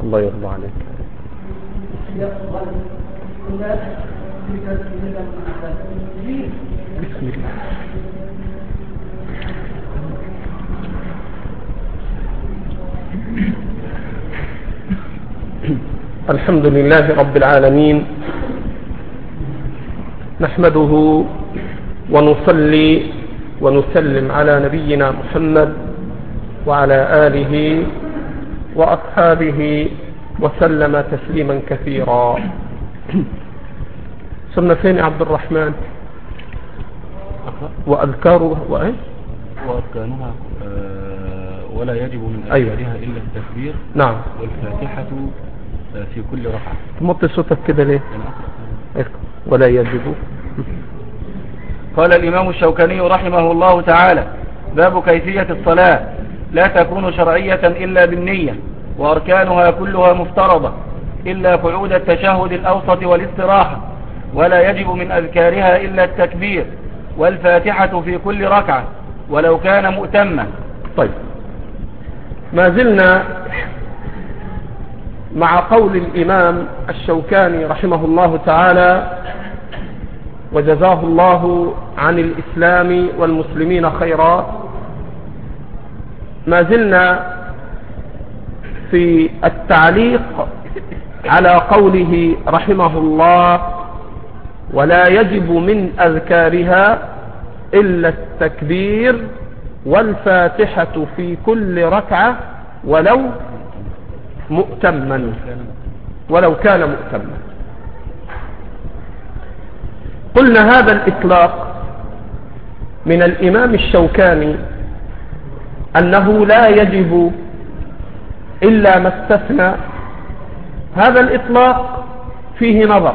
الله يرضى عليك. بسم الله. الحمد لله رب العالمين، نحمده ونصلي ونسلم على نبينا محمد وعلى آله وأصحابه وسلم تسليما كثيرا. ثم فين عبد الرحمن؟ وأذكارها وأركانها ولا يجب من أذكارها إلا التكبير. نعم. والفاتحة في كل ركعة. تمط صوتك كده ليه؟ ولا يجب. قال الإمام الشوكاني رحمه الله تعالى: باب كيفية الصلاة لا تكون شرعية إلا بالنية، وأركانها كلها مفترضة إلا قعود التشهد الأوسط والاستراحة، ولا يجب من أذكارها إلا التكبير والفاتحة في كل ركعة ولو كان مؤتما. طيب، ما زلنا مع قول الإمام الشوكاني رحمه الله تعالى وجزاه الله عن الإسلام والمسلمين خيرا. ما زلنا في التعليق على قوله رحمه الله: ولا يجب من أذكارها إلا التكبير والفاتحة في كل ركعة ولو كان مؤتما. قلنا هذا الإطلاق من الإمام الشوكاني أنه لا يجب إلا ما استثنى. هذا الإطلاق فيه نظر،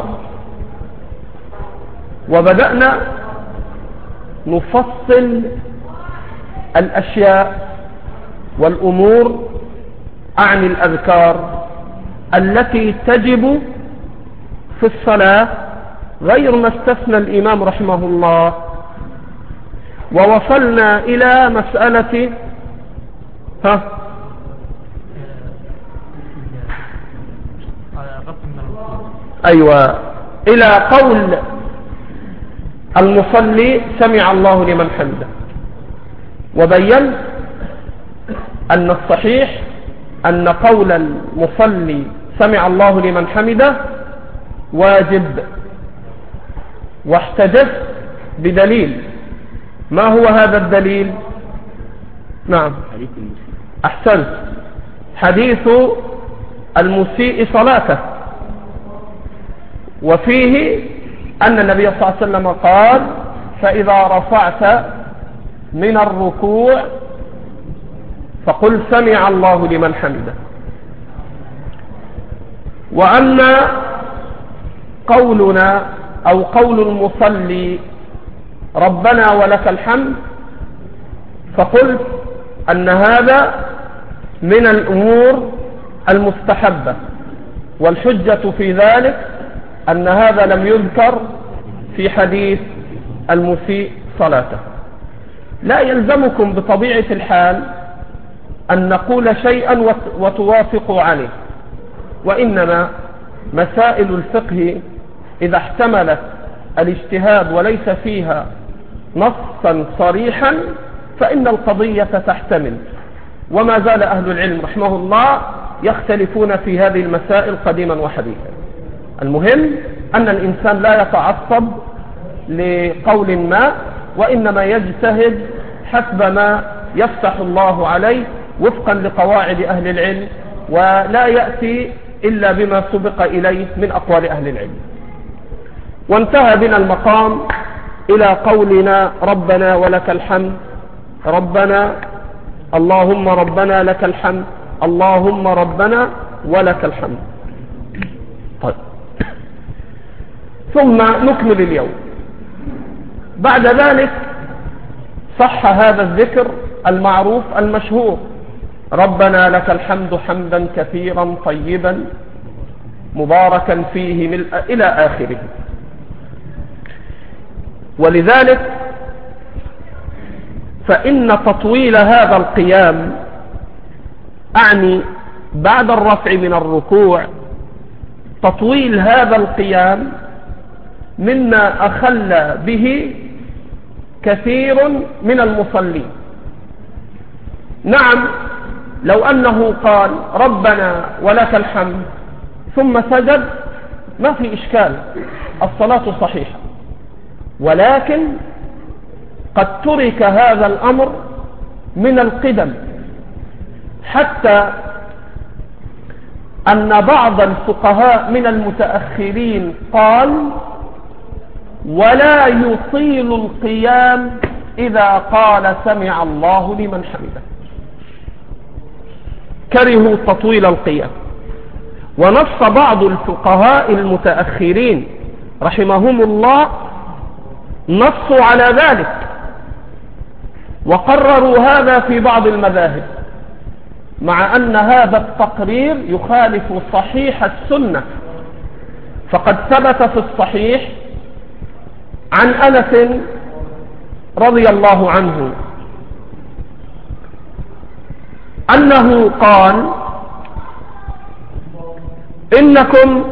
وبدأنا نفصل الأشياء والأمور عن الأذكار التي تجب في الصلاة غير ما استثنى الإمام رحمه الله، ووصلنا إلى مسألة إلى قول المصلي سمع الله لمن حمده، وبين أن الصحيح أن قول المصلي سمع الله لمن حمده واجب، واحتجت بدليل. ما هو هذا الدليل؟ نعم، أحسنت، حديث المسيء صلاته، وفيه أن النبي صلى الله عليه وسلم قال: فإذا رفعت من الركوع فقل سمع الله لمن حمده. وأما قولنا أو قول المصلي ربنا ولك الحمد، فقلت أن هذا من الأمور المستحبة، والحجة في ذلك أن هذا لم يذكر في حديث المسيء صلاته. لا يلزمكم بطبيعة الحال أن نقول شيئا وتوافقوا عليه، وإنما مسائل الفقه إذا احتملت الاجتهاد وليس فيها نصا صريحا فإن القضية تحتمل. وما زال أهل العلم رحمه الله يختلفون في هذه المسائل قديما وحديثا. المهم أن الإنسان لا يتعصب لقول ما، وإنما يجتهد حسب ما يفتح الله عليه وفقا لقواعد أهل العلم، ولا يأتي إلا بما سبق إليه من أقوال أهل العلم. وانتهى بنا المقام إلى قولنا ربنا ولك الحمد، ربنا اللهم ربنا لك الحمد، اللهم ربنا ولك الحمد. طيب، ثم نكمل اليوم. بعد ذلك صح هذا الذكر المعروف المشهور: ربنا لك الحمد حمدا كثيرا طيبا مباركا فيه ملء إلى آخره. ولذلك فإن تطويل هذا القيام، أعني بعد الرفع من الركوع تطويل هذا القيام مما أخل به كثير من المصلين. نعم، لو أنه قال ربنا ولك الحمد ثم سجد ما في إشكال، الصلاة صحيحة، ولكن قد ترك هذا الأمر من القدم، حتى أن بعض الفقهاء من المتأخرين قال ولا يطيل القيام إذا قال سمع الله لمن حمده، كرهوا تطويل القيام. ونص بعض الفقهاء المتأخرين رحمهم الله نصوا على ذلك، وقرروا هذا في بعض المذاهب، مع أن هذا التقرير يخالف صحيح السنة. فقد ثبت في الصحيح عن أنس رضي الله عنه أنه قال إنكم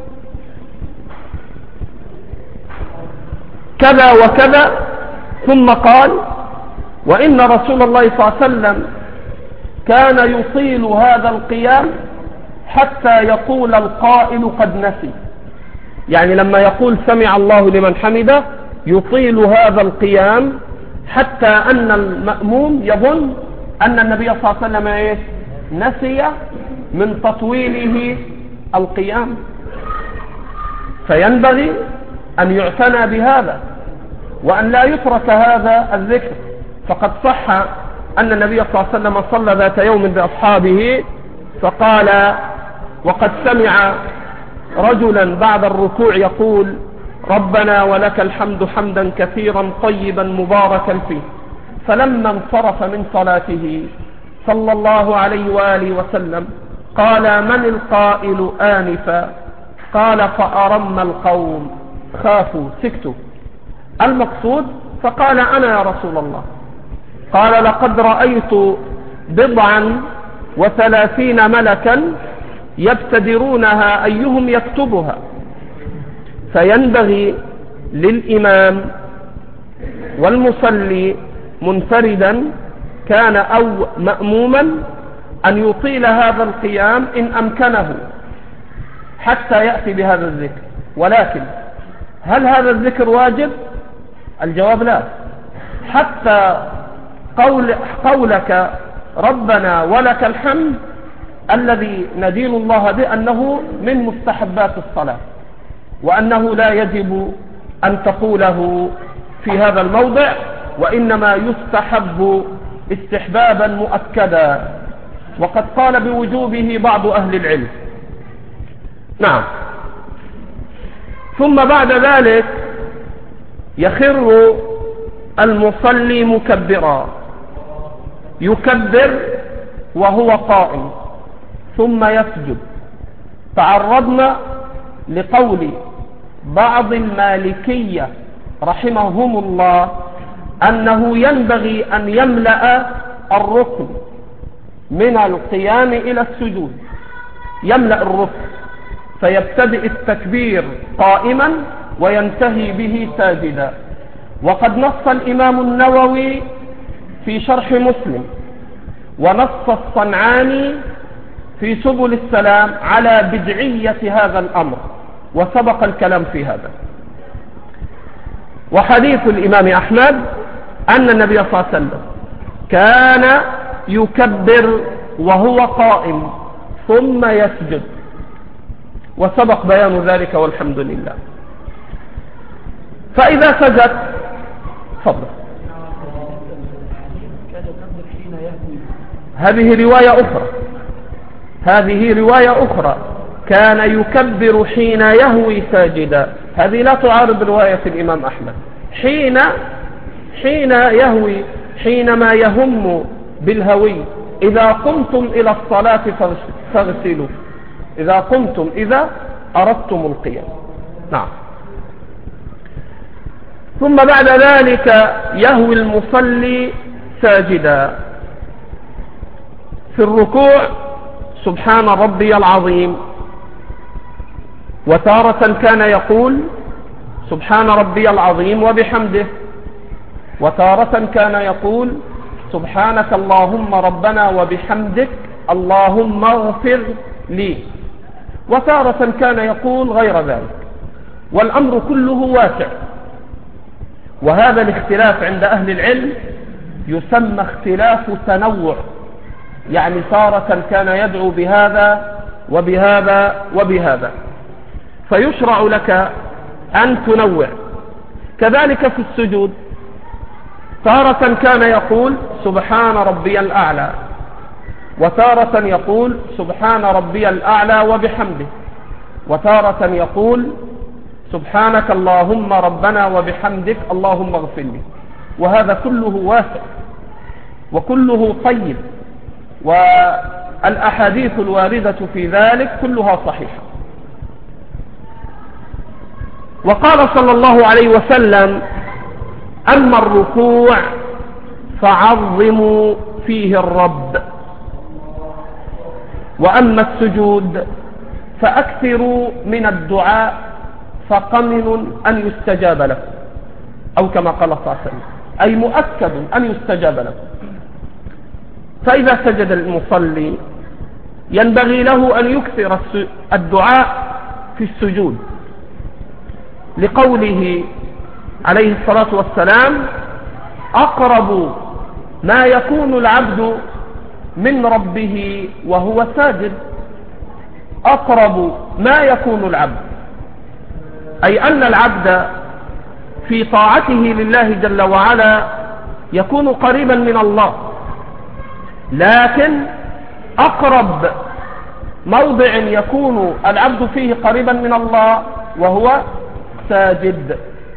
كذا وكذا، ثم قال وإن رسول الله صلى الله عليه وسلم كان يطيل هذا القيام حتى يقول القائل قد نسي، يعني لما يقول سمع الله لمن حمده يطيل هذا القيام حتى أن المأموم يظن أن النبي صلى الله عليه وسلم نسي من تطويله القيام. فينبغي أن يعتنى بهذا وأن لا يترك هذا الذكر. فقد صح أن النبي صلى الله عليه وسلم صلى ذات يوم بأصحابه فقال وقد سمع رجلا بعد الركوع يقول ربنا ولك الحمد حمدا كثيرا طيبا مباركا فيه، فلما انصرف من صلاته صلى الله عليه وآله وسلم قال من القائل آنفا؟ قال فأرم القوم خافوا سكتوا، المقصود فقال أنا يا رسول الله. قال لقد رأيت 39 ملكا يبتدرونها أيهم يكتبها. فينبغي للإمام والمصلي منفردا كان أو مأموما أن يطيل هذا القيام إن أمكنه حتى يأتي بهذا الذكر. ولكن هل هذا الذكر واجب؟ الجواب لا. حتى قولك ربنا ولك الحمد الذي ندين الله بأنه من مستحبات الصلاة، وأنه لا يجب أن تقوله في هذا الموضع، وإنما يستحب استحبابا مؤكدا، وقد قال بوجوبه بعض أهل العلم. نعم. ثم بعد ذلك يخر المصلي مكبرا، يكبر وهو قائم ثم يسجد. تعرضنا لقول بعض المالكية رحمهم الله أنه ينبغي أن يملأ الركن من القيام إلى السجود، يملأ الركن فيبتدئ التكبير قائما وينتهي به ساجدا. وقد نص الإمام النووي في شرح مسلم ونص الصنعاني في سبل السلام على بدعية هذا الأمر، وسبق الكلام في هذا. وحديث الإمام أحمد أن النبي صلى الله عليه وسلم كان يكبر وهو قائم ثم يسجد، وسبق بيان ذلك والحمد لله. فإذا سجد فضل. هذه رواية أخرى، كان يكبر حين يهوي ساجدا. هذه لا تعارض رواية الإمام أحمد. حين يهوي، حينما يهم بالهوي. إذا قمتم إلى الصلاة فاغسلوا، إذا قمتم، إذا أردتم القيام. نعم. ثم بعد ذلك يهوي المصلي ساجدا في الركوع سبحان ربي العظيم، وتارة كان يقول سبحان ربي العظيم وبحمده، وتارة كان يقول سبحانك اللهم ربنا وبحمدك اللهم اغفر لي، وتارة كان يقول غير ذلك. والأمر كله واسع، وهذا الاختلاف عند أهل العلم يسمى اختلاف تنوع، يعني تارة كان يدعو بهذا وبهذا وبهذا، فيشرع لك أن تنوع. كذلك في السجود تارة كان يقول سبحان ربي الأعلى، وتارة يقول سبحان ربي الأعلى وبحمده، وتارة يقول سبحانك اللهم ربنا وبحمدك اللهم اغفر لي. وهذا كله واسع وكله طيب، والأحاديث الواردة في ذلك كلها صحيحة. وقال صلى الله عليه وسلم أما الركوع فعظموا فيه الرب، وأما السجود فأكثروا من الدعاء فقمن أن يستجاب لكم، أو كما قال صلى الله عليه وسلم، أي مؤكد أن يستجاب لكم. فإذا سجد المصلي ينبغي له أن يكثر الدعاء في السجود، لقوله عليه الصلاة والسلام أقرب ما يكون العبد من ربه وهو ساجد. أقرب ما يكون العبد، أي أن العبد في طاعته لله جل وعلا يكون قريبا من الله، لكن أقرب موضع يكون العبد فيه قريبا من الله وهو ساجد.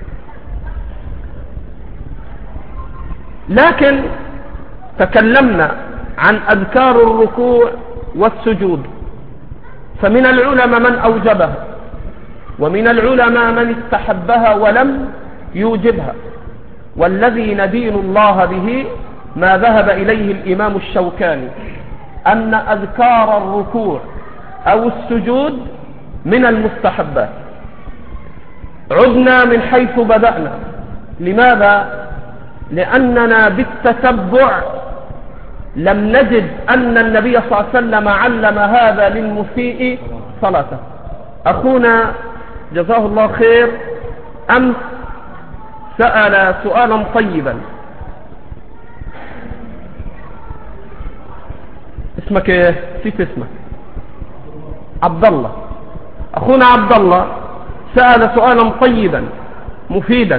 لكن تكلمنا عن أذكار الركوع والسجود، فمن العلماء من أوجبها، ومن العلماء من استحبها ولم يوجبها. والذي ندين الله به ما ذهب إليه الإمام الشوكاني، أن أذكار الركوع أو السجود من المستحبات. عدنا من حيث بدأنا. لماذا؟ لأننا بالتتبع لم نجد أن النبي صلى الله عليه وسلم علم هذا للمسيء صلاته. أخونا جزاه الله خير أمس سأل سؤالا طيبا. اسمك ايه؟ نسيت اسمك. عبد الله. أخونا عبد الله سأل سؤالا طيبا مفيدا.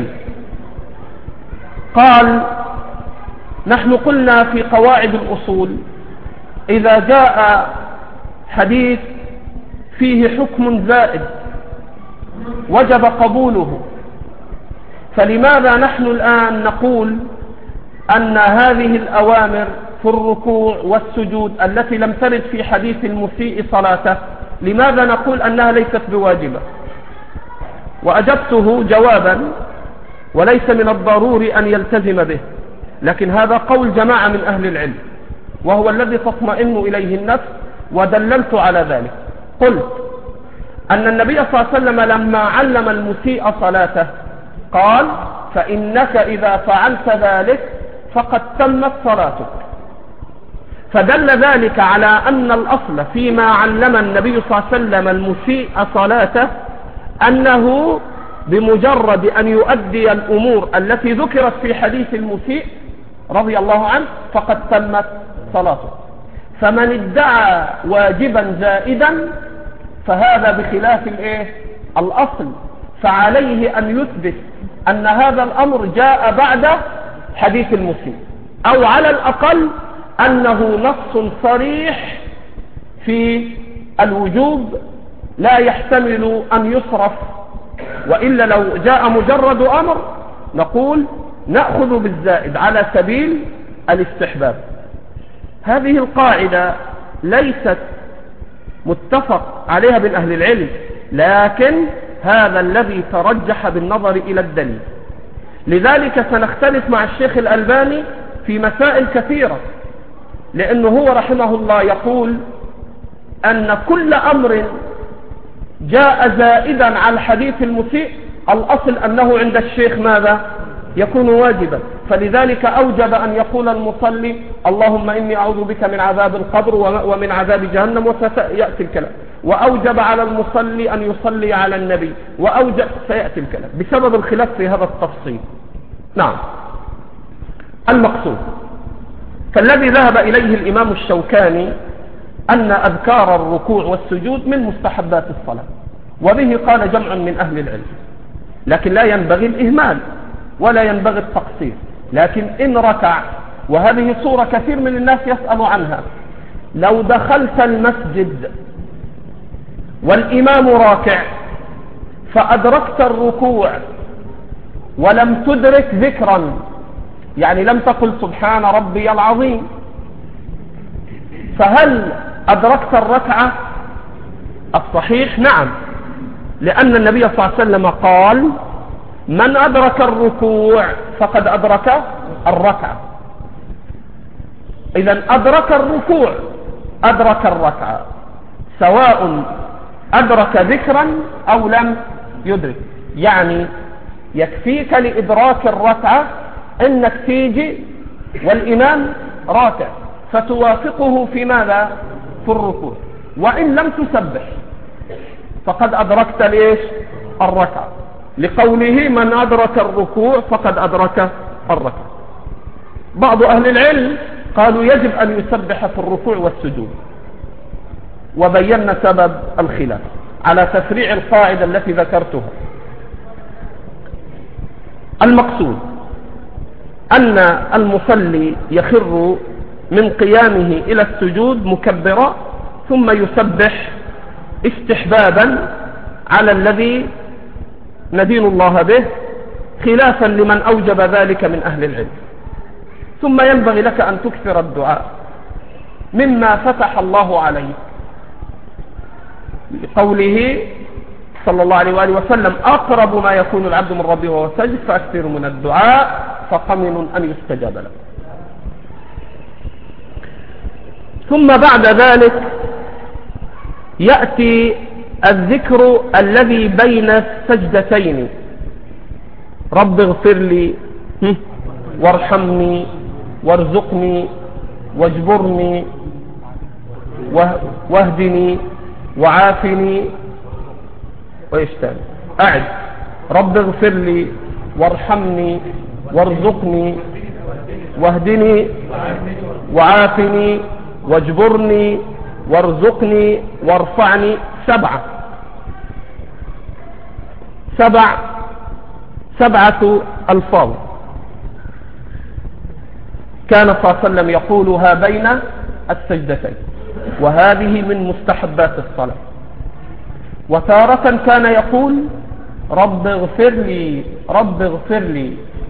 قال: نحن قلنا في قواعد الأصول إذا جاء حديث فيه حكم زائد وجب قبوله، فلماذا نحن الآن نقول أن هذه الأوامر في الركوع والسجود التي لم ترد في حديث المسيء صلاته، لماذا نقول أنها ليست بواجبة؟ وأجبته جوابا وليس من الضروري أن يلتزم به، لكن هذا قول جماعة من أهل العلم وهو الذي تطمئن إليه النفس، ودللت على ذلك. قلت أن النبي صلى الله عليه وسلم لما علم المسيء صلاته قال: فإنك إذا فعلت ذلك فقد تمت صلاتك. فدل ذلك على أن الأصل فيما علم النبي صلى الله عليه وسلم المسيء صلاته أنه بمجرد أن يؤدي الأمور التي ذكرت في حديث المسيء رضي الله عنه فقد تمت صلاته. فمن ادعى واجبا زائدا فهذا بخلاف الأصل، فعليه أن يثبت أن هذا الأمر جاء بعد حديث المسيء، أو على الأقل أنه نص صريح في الوجوب لا يحتمل أن يصرف، وإلا لو جاء مجرد أمر نقول نأخذ بالزائد على سبيل الاستحباب. هذه القاعدة ليست متفق عليها بين أهل العلم، لكن هذا الذي ترجح بالنظر إلى الدليل. لذلك سنختلف مع الشيخ الألباني في مسائل كثيرة، لأنه هو رحمه الله يقول أن كل أمر جاء زائدا على الحديث المسيء الأصل أنه عند الشيخ ماذا؟ يكون واجبا. فلذلك أوجب أن يقول المصلي اللهم إني أعوذ بك من عذاب القبر ومن عذاب جهنم، وسيأتي الكلام. وأوجب على المصلي أن يصلي على النبي، وأوجب سيأتي الكلام بسبب الخلاف في هذا التفصيل. نعم. المقصود فالذي ذهب إليه الإمام الشوكاني أن أذكار الركوع والسجود من مستحبات الصلاة، وبه قال جمع من أهل العلم، لكن لا ينبغي الإهمال ولا ينبغي التقصير. لكن إن ركع، وهذه صورة كثير من الناس يسأل عنها، لو دخلت المسجد والإمام راكع فأدركت الركوع ولم تدرك ذكرا، يعني لم تقل سبحان ربي العظيم، فهل أدركت الركعة؟ الصحيح نعم، لأن النبي صلى الله عليه وسلم قال من أدرك الركوع فقد أدرك الركعة. إذن أدرك الركوع أدرك الركعة، سواء أدرك ذكرا أو لم يدرك. يعني يكفيك لإدراك الركعة أنك تيجي والإمام راكع فتوافقه في ماذا؟ في الركوع، وإن لم تسبح فقد أدركت ليش؟ الركعة، لقوله من أدرك الركوع فقد أدرك الركعة. بعض أهل العلم قالوا يجب أن يسبح في الركوع والسجود، وبينا سبب الخلاف على تفريع القاعدة التي ذكرتها. المقصود أن المصلي يخر من قيامه إلى السجود مكبرا ثم يسبح استحبابا على الذي ندين الله به، خلافا لمن أوجب ذلك من أهل العلم. ثم ينبغي لك أن تكثر الدعاء مما فتح الله عليه، لقوله صلى الله عليه وآله وسلم أقرب ما يكون العبد من ربه وهو ساجد فأكثر من الدعاء فقمن أن يستجاب له. ثم بعد ذلك يأتي الذكر الذي بين السجدتين، رب اغفر لي وارحمني وارزقني واجبرني واهدني وعافني ويشتغل. أعد رب اغفر لي وارحمني وارزقني واهدني وعافني واجبرني وارزقني وارفعني. سبعة ألفاظ كان صلى الله عليه وسلم يقولها بين السجدتين، وهذه من مستحبات الصلاة. وتارة كان يقول رب اغفر لي رب اغفر لي.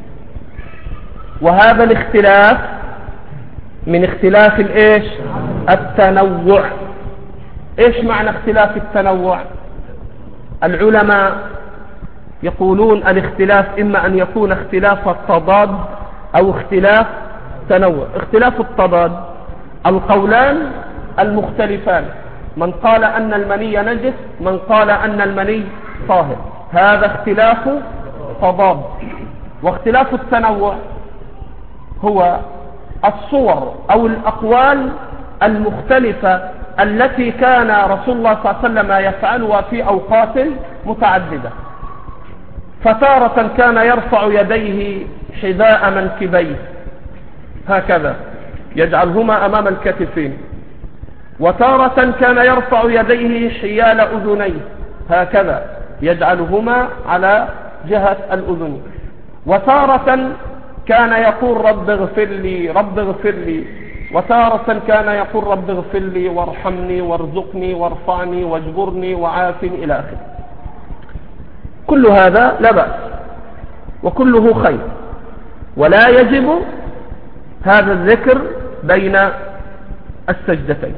وهذا الاختلاف من اختلاف الايش؟ التنوع. ايش معنى اختلاف التنوع؟ العلماء يقولون الاختلاف اما ان يكون اختلاف التضاد او اختلاف تنوع. اختلاف التضاد القولان المختلفان، من قال ان المني نجس، من قال ان المني طاهر، هذا اختلاف تضاد. واختلاف التنوع هو الصور او الاقوال المختلفة التي كان رسول الله صلى الله عليه وسلم يفعلها في اوقات متعددة. فتارة كان يرفع يديه حذاء منكبيه هكذا يجعلهما امام الكتفين، وتارة كان يرفع يديه حيال اذنيه هكذا يجعلهما على جهة الاذن، وتارة كان يقول رب اغفر لي رب اغفر لي، وتارة كان يقول رب اغفر لي وارحمني وارزقني وارفعني واجبرني وعافني إلى آخره. كل هذا لا بأس وكله خير، ولا يجب هذا الذكر بين السجدتين.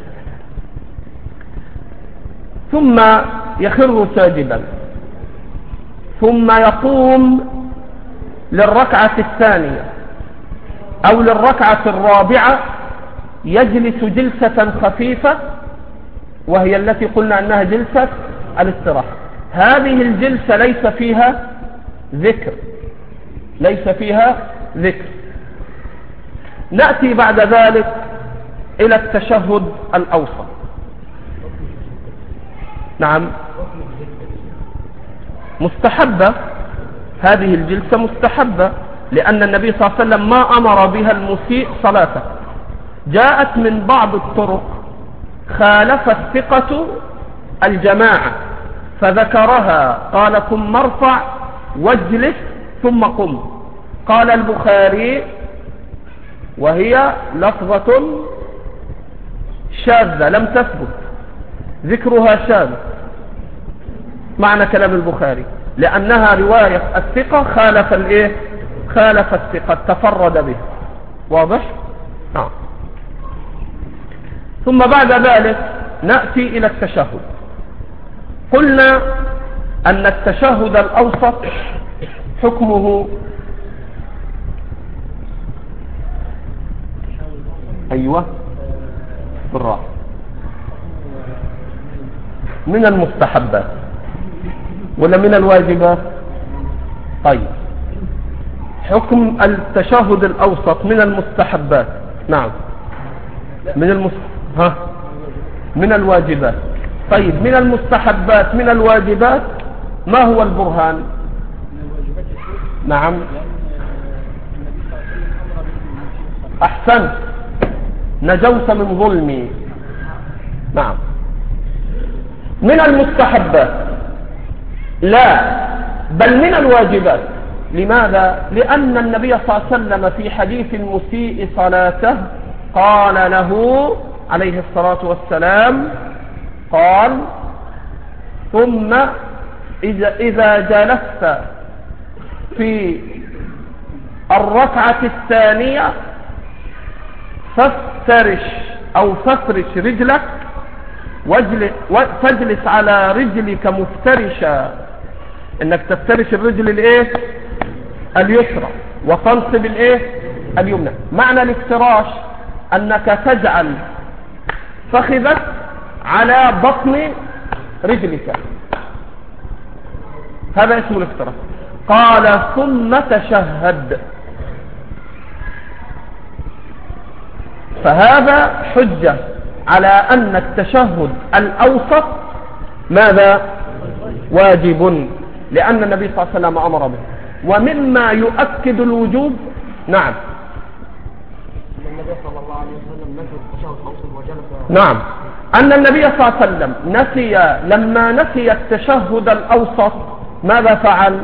ثم يخر ساجدا، ثم يقوم للركعة الثانية أو للركعة الرابعة، يجلس جلسة خفيفة وهي التي قلنا أنها جلسة الاستراحة. هذه الجلسة ليس فيها ذكر، ليس فيها ذكر. نأتي بعد ذلك إلى التشهد الأوسط. نعم، مستحبة، هذه الجلسة مستحبة، لأن النبي صلى الله عليه وسلم ما أمر بها المسيء صلاته. جاءت من بعض الطرق خالف الثقة الجماعة فذكرها، قال ثم ارفع واجلس ثم قم. قال البخاري وهي لفظة شاذة لم تثبت، ذكرها شاذ معنى كلام البخاري، لأنها رواية الثقة خالف الايه؟ خالف الثقة، تفرد به. واضح؟ نعم. ثم بعد ذلك نأتي إلى التشهد. قلنا أن التشهد الأوسط حكمه أيوة بالراحة من المستحبات ولا من الواجبات؟ طيب، حكم التشهد الأوسط من المستحبات. نعم، من الواجبات. طيب، من المستحبات من الواجبات، ما هو البرهان؟ نعم، أحسنت، نجوت من ظلمي. نعم. من المستحبات لا، بل من الواجبات. لماذا؟ لأن النبي صلى الله عليه وسلم في حديث المسيء صلاته قال له عليه الصلاة والسلام، قال ثم إذا جلست في الركعة الثانية فافرش رجلك فاجلس على رجلك مفترشا، انك تفترش الرجل الايه؟ اليسرى، وتنصب الايه؟ اليمنى. معنى الافتراش انك تجعل فخذك على بطن رجلك، هذا اسمه الافتراش. قال ثم تشهد، فهذا حجة على أن التشهد الأوسط ماذا؟ واجب، لأن النبي صلى الله عليه وسلم أمر به. ومما يؤكد الوجوب، نعم، النبي صلى الله عليه وسلم نسي التشهد الأوسط وجلس. نعم، أن النبي صلى الله عليه وسلم لما نسي التشهد الأوسط ماذا فعل؟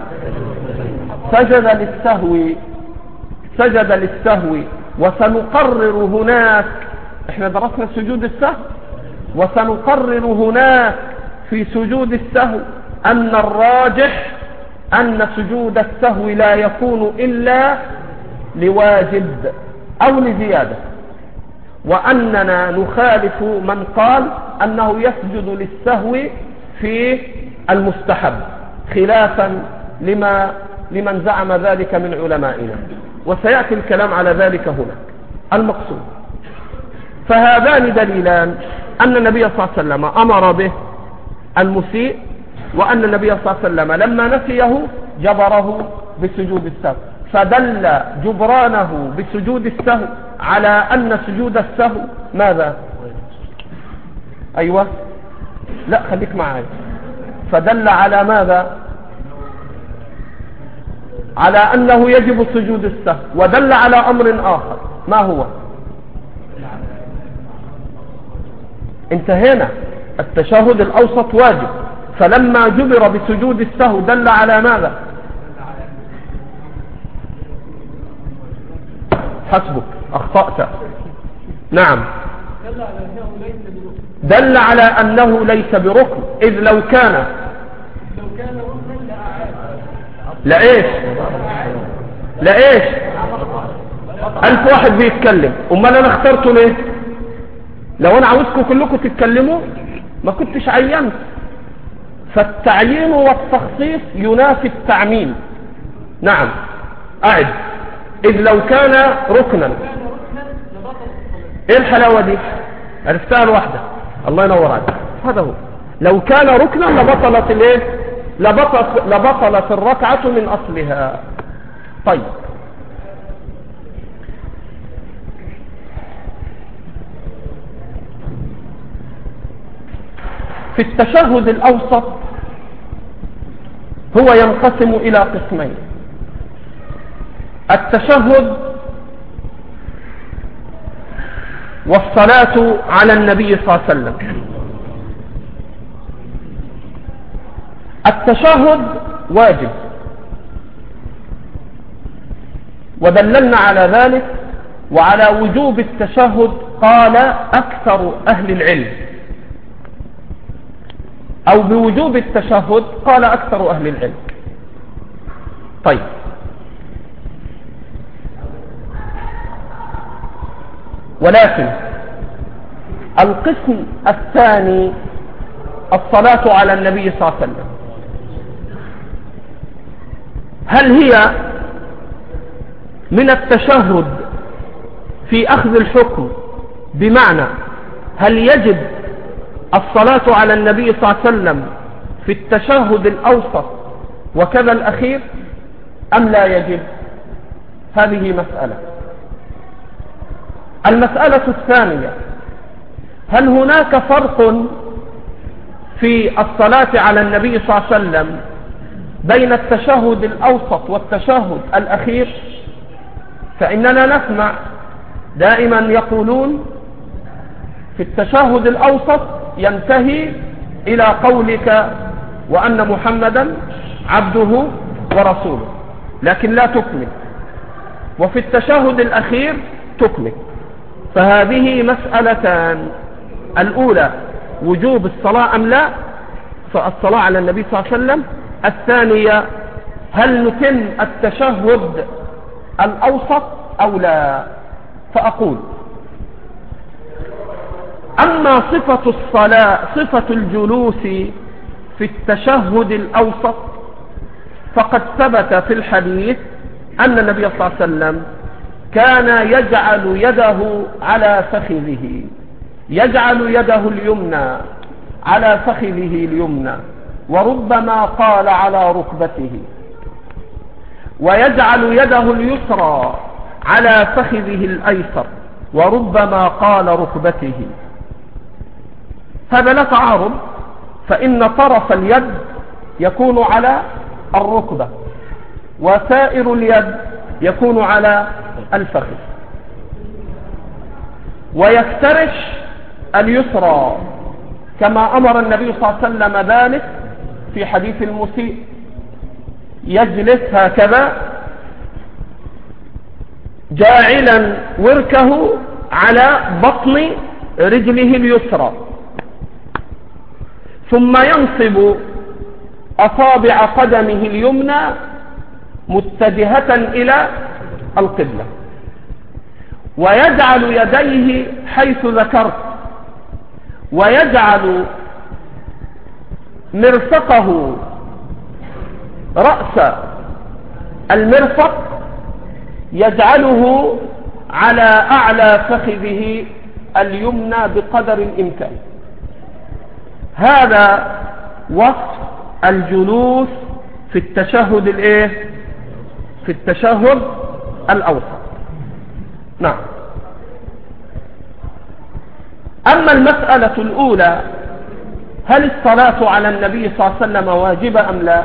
سجد للسهو. وسنقرر هناك، احنا درسنا سجود السهو، وسنقرر هناك في سجود السهو أن الراجح أن سجود السهو لا يكون إلا لواجب أو لزيادة، وأننا نخالف من قال أنه يسجد للسهو في المستحب، خلافا لمن زعم ذلك من علمائنا، وسيأتي الكلام على ذلك هنا. المقصود، فهذان دليلان أن النبي صلى الله عليه وسلم أمر به المسيء، وأن النبي صلى الله عليه وسلم لما نسيه جبره بسجود السهو، فدل جبرانه بسجود السهو على أن سجود السهو ماذا؟ أيوة، لا خليك معي. فدل على ماذا؟ على أنه يجب سجود السهو، ودل على أمر آخر، ما هو؟ انتهينا، التشهد الأوسط واجب، فلما جبر بسجود السهو دل على ماذا؟ حسبك، أخطأت. نعم، دل على أنه ليس بركن، إذ لو كان لإيش؟ ألف واحد بيتكلم، أمال أنا اخترته ليه؟ لو أنا عاوزكم كلكم تتكلموا ما كنتش عينت. فالتعيين والتخصيص ينافي التعميم. نعم، أعد. إذ لو كان ركنا، إيه الحلاوة دي؟ عرفتها الواحدة، الله ينور عليك. هذا هو. لو كان ركنا لبطلت الايه؟ لبطلت الركعة من اصلها. طيب، في التشهد الاوسط هو ينقسم الى قسمين. التشهد والصلاة على النبي صلى الله عليه وسلم. التشهد واجب، ودللنا على ذلك، وعلى وجوب التشهد قال أكثر أهل العلم، أو بوجوب التشهد قال أكثر أهل العلم. طيب، ولكن القسم الثاني الصلاة على النبي صلى الله عليه وسلم، هل هي من التشهد في أخذ الحكم، بمعنى هل يجب الصلاة على النبي صلى الله عليه وسلم في التشهد الأوسط وكذا الأخير، أم لا يجب؟ هذه مسألة. المسألة الثانية، هل هناك فرق في الصلاة على النبي صلى الله عليه وسلم بين التشهد الأوسط والتشهد الأخير؟ فإننا نسمع دائما يقولون في التشهد الأوسط ينتهي إلى قولك وأن محمدا عبده ورسوله، لكن لا تكمل، وفي التشهد الأخير تكمل. فهذه مسألتان: الأولى وجوب الصلاة أم لا، فالصلاة على النبي صلى الله عليه وسلم. الثانية، هل نتم التشهد الأوسط أو لا؟ فأقول: أما صفة الصلاة، صفة الجلوس في التشهد الأوسط، فقد ثبت في الحديث أن النبي صلى الله عليه وسلم كان يجعل يده على فخذه، يجعل يده اليمنى على فخذه اليمنى، وربما قال على ركبته، ويجعل يده اليسرى على فخذه الأيسر، وربما قال ركبته. هذا لا تعارض، فإن طرف اليد يكون على الركبة، وسائر اليد يكون على الفخذ، ويفترش اليسرى كما أمر النبي صلى الله عليه وسلم ذلك في حديث المسيء، يجلس هكذا جاعلا وركه على بطن رجله اليسرى، ثم ينصب أصابع قدمه اليمنى متجهة إلى القبلة، ويجعل يديه حيث ذكرت، ويجعل مرفقه، رأس المرفق يجعله على أعلى فخذه اليمنى بقدر الإمكان. هذا وصف الجلوس في التشهد الايه؟ في التشهد الأوسط. نعم. أما المسألة الأولى، هل الصلاة على النبي صلى الله عليه وسلم واجبة أم لا؟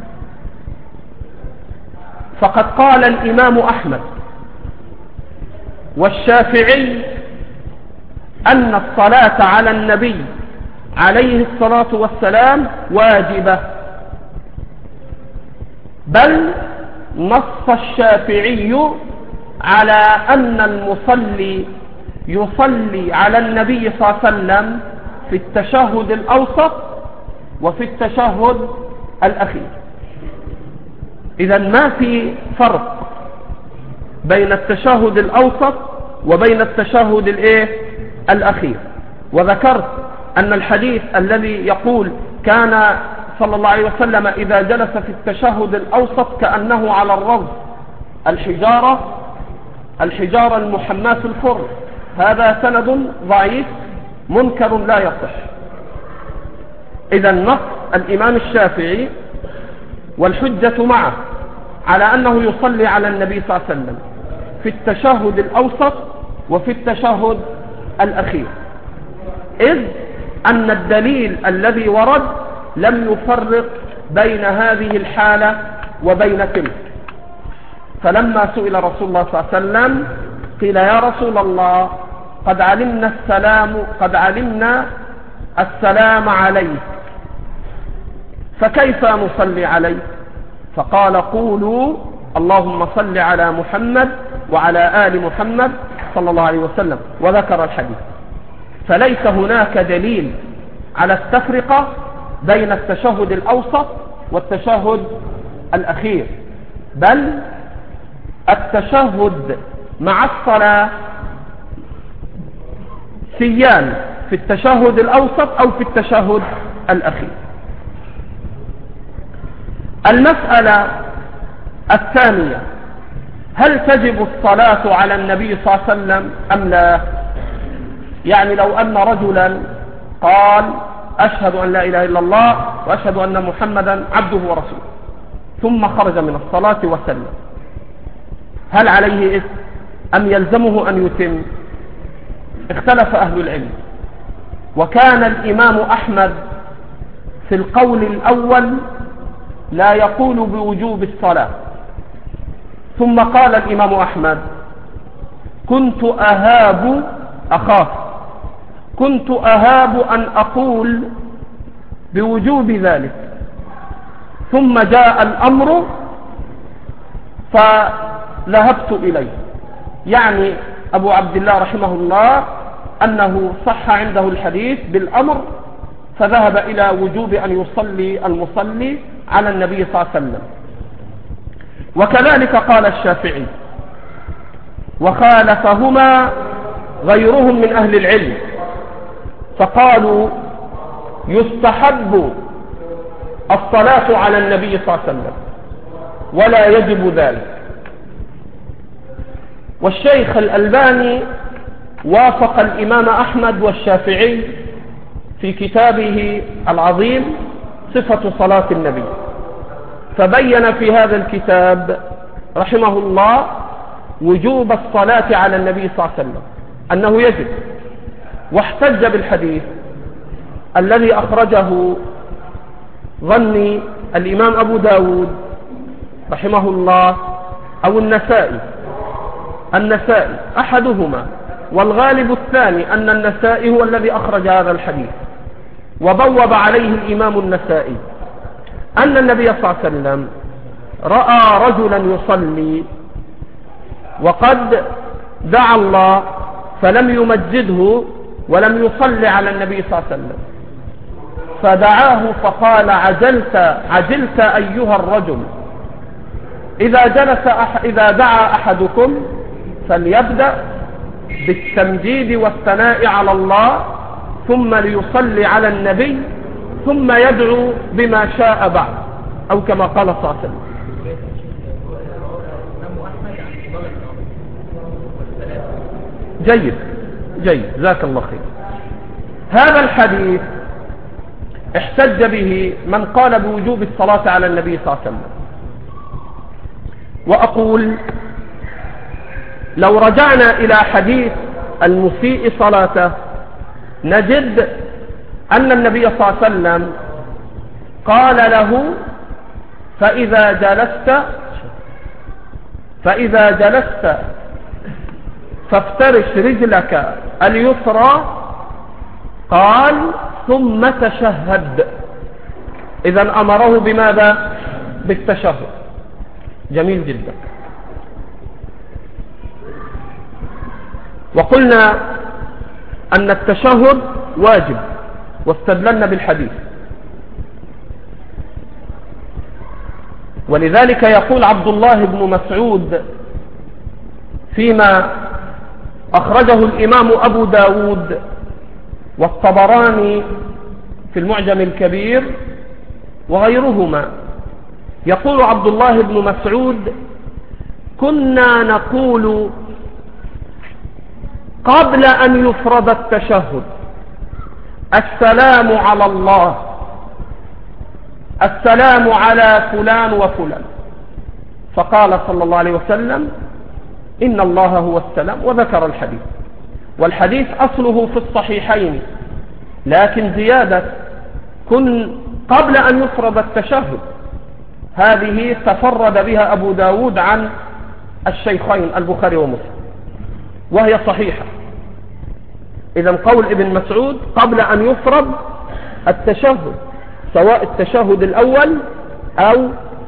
فقد قال الإمام أحمد والشافعي أن الصلاة على النبي عليه الصلاة والسلام واجبة، بل نص الشافعي على أن المصلي يصلي على النبي صلى الله عليه وسلم في التشهد الأوسط وفي التشهد الأخير. إذن ما في فرق بين التشهد الأوسط وبين التشهد الأخير. وذكرت أن الحديث الذي يقول كان صلى الله عليه وسلم إذا جلس في التشهد الأوسط كأنه على الرز الحجارة المحماة في الفرن، هذا سند ضعيف منكر لا يصح. إذا نص الإمام الشافعي والحجة معه على أنه يصلي على النبي صلى الله عليه وسلم في التشهد الأوسط وفي التشهد الأخير، إذ أن الدليل الذي ورد لم يفرق بين هذه الحالة وبين تلك. فلما سئل رسول الله صلى الله عليه وسلم قيل يا رسول الله قد علمنا السلام عليك فكيف نصلي عليه؟ فقال قولوا اللهم صل على محمد وعلى آل محمد صلى الله عليه وسلم، وذكر الحديث. فليس هناك دليل على التفرقة بين التشهد الأوسط والتشهد الأخير، بل التشهد مع الصلاة سيان في التشهد الأوسط أو في التشهد الأخير. المسألة الثانية: هل تجب الصلاة على النبي صلى الله عليه وسلم أم لا؟ يعني لو أن رجلا قال أشهد أن لا إله إلا الله وأشهد أن محمدا عبده ورسوله ثم خرج من الصلاة وسلم، هل عليه إثم أم يلزمه أن يتم؟ اختلف أهل العلم، وكان الإمام أحمد في القول الأول لا يقول بوجوب الصلاة، ثم قال الإمام أحمد كنت أهاب أن أقول بوجوب ذلك، ثم جاء الأمر فذهبت إليه. يعني أبو عبد الله رحمه الله أنه صح عنده الحديث بالأمر فذهب إلى وجوب أن يصلي المصلي على النبي صلى الله عليه وسلم. وكذلك قال الشافعي، وخالفهما غيرهم من أهل العلم فقالوا يستحب الصلاة على النبي صلى الله عليه وسلم ولا يجب ذلك. والشيخ الألباني وافق الإمام أحمد والشافعي في كتابه العظيم صفة صلاة النبي، فبين في هذا الكتاب رحمه الله وجوب الصلاة على النبي صلى الله عليه وسلم أنه يجب، واحتج بالحديث الذي أخرجه ظني الإمام أبو داود رحمه الله أو النسائي أحدهما، والغالب الثاني أن النسائي هو الذي أخرج هذا الحديث، وبوب عليه الإمام النسائي أن النبي صلى الله عليه وسلم رأى رجلا يصلي وقد دعا الله فلم يمجده ولم يصلي على النبي صلى الله عليه وسلم، فدعاه فقال عجلت أيها الرجل، إذا دعا أحدكم فليبدأ بالتمجيد والثناء على الله ثم ليصلي على النبي ثم يدعو بما شاء بعد، أو كما قال صلى الله عليه وسلم. جيد جزاك الله خير. هذا الحديث احتج به من قال بوجوب الصلاة على النبي صلى الله عليه وسلم. وأقول لو رجعنا إلى حديث المسيء صلاته نجد أن النبي صلى الله عليه وسلم قال له فإذا جلست فافترش رجلك اليسرى، قال ثم تشهد. إذن أمره بماذا؟ بالتشهد. جميل جدا. وقلنا أن التشهد واجب واستدللنا بالحديث، ولذلك يقول عبد الله بن مسعود فيما أخرجه الإمام أبو داود والطبراني في المعجم الكبير وغيرهما، يقول عبد الله بن مسعود كنا نقول قبل أن يفرض التشهد السلام على الله السلام على فلان وفلان، فقال صلى الله عليه وسلم إن الله هو السلام، وذكر الحديث. والحديث أصله في الصحيحين، لكن زيادة كن قبل أن يفرض التشهد هذه تفرد بها أبو داود عن الشيخين البخاري ومسلم، وهي صحيحة. إذن قول ابن مسعود قبل أن يفرض التشهد، سواء التشهد الأول أو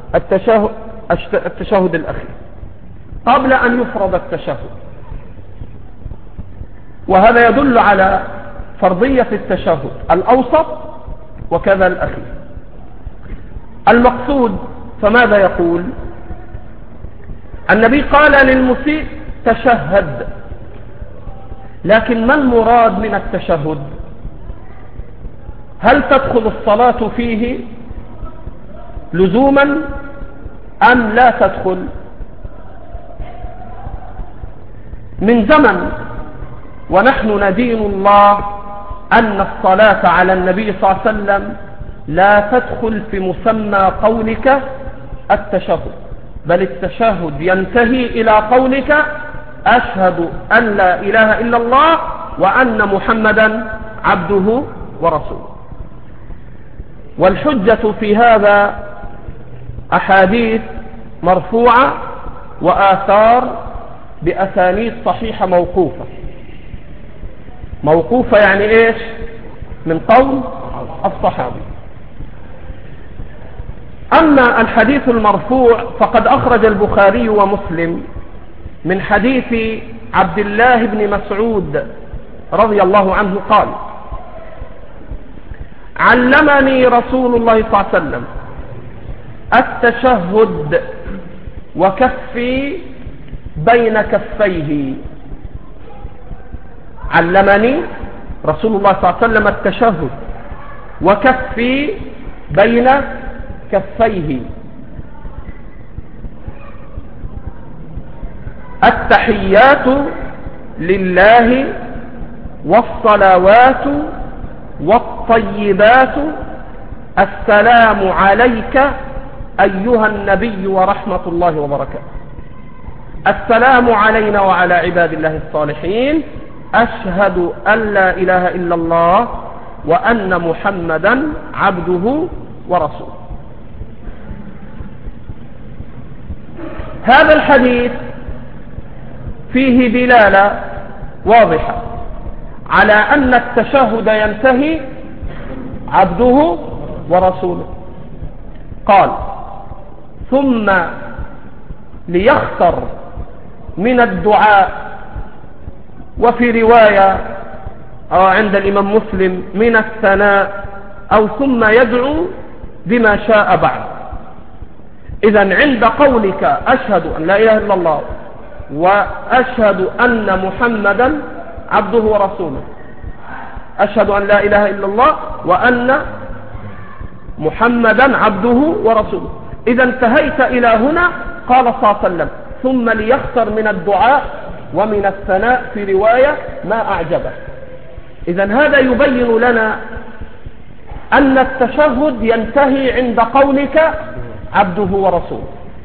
التشهد الأخير، قبل أن يفرض التشهد، وهذا يدل على فرضية التشهد الأوسط وكذا الأخير. المقصود فماذا يقول؟ النبي قال للمسيء تشهد، لكن ما المراد من التشهد؟ هل تدخل الصلاة فيه لزوما أم لا تدخل؟ من زمن ونحن ندين الله أن الصلاة على النبي صلى الله عليه وسلم لا تدخل في مسمى قولك التشهد، بل التشهد ينتهي إلى قولك أشهد أن لا إله إلا الله وأن محمدا عبده ورسوله. والحجة في هذا أحاديث مرفوعة وآثار بأسانيد صحيحة موقوفة يعني إيش؟ من قول الصحابي. أما الحديث المرفوع فقد أخرج البخاري ومسلم من حديث عبد الله بن مسعود رضي الله عنه قال علمني رسول الله صلى الله عليه وسلم التشهد وكفي بين كفيه. علمني رسول الله صلى الله عليه وسلم التشهد وكفي بين كفيه. التحيات لله والصلوات والطيبات السلام عليك أيها النبي ورحمة الله وبركاته. السلام علينا وعلى عباد الله الصالحين، أشهد أن لا إله إلا الله وأن محمدا عبده ورسوله. هذا الحديث فيه دلالة واضحة على أن التشهد ينتهي عبده ورسوله. قال ثم ليختر من الدعاء، وفي رواية عند الإمام مسلم من الثناء، أو ثم يدعو بما شاء بعد. إذن عند قولك أشهد أن لا إله إلا الله وأشهد أن محمدا عبده ورسوله، أشهد أن لا إله إلا الله وأن محمدا عبده ورسوله، إذا انتهيت إلى هنا. قال صلى الله عليه وسلم ثم ليختر من الدعاء ومن الثناء في رواية ما أعجبه. إذن هذا يبين لنا أن التشهد ينتهي عند قولك عبده ورسوله.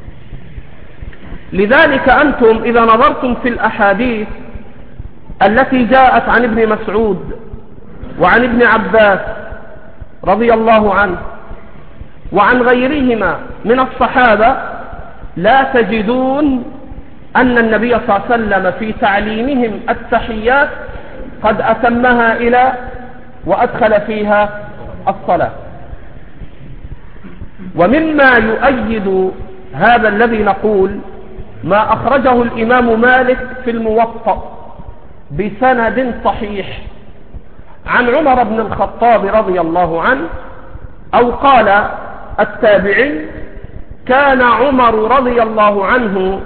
لذلك أنتم إذا نظرتم في الأحاديث التي جاءت عن ابن مسعود وعن ابن عباس رضي الله عنه وعن غيرهما من الصحابة، لا تجدون أن النبي صلى الله عليه وسلم في تعليمهم التحيات قد أتمها إلى وأدخل فيها الصلاة. ومما يؤيد هذا الذي نقول ما أخرجه الإمام مالك في الموطأ بسند صحيح عن عمر بن الخطاب رضي الله عنه، أو قال التابعي كان عمر رضي الله عنه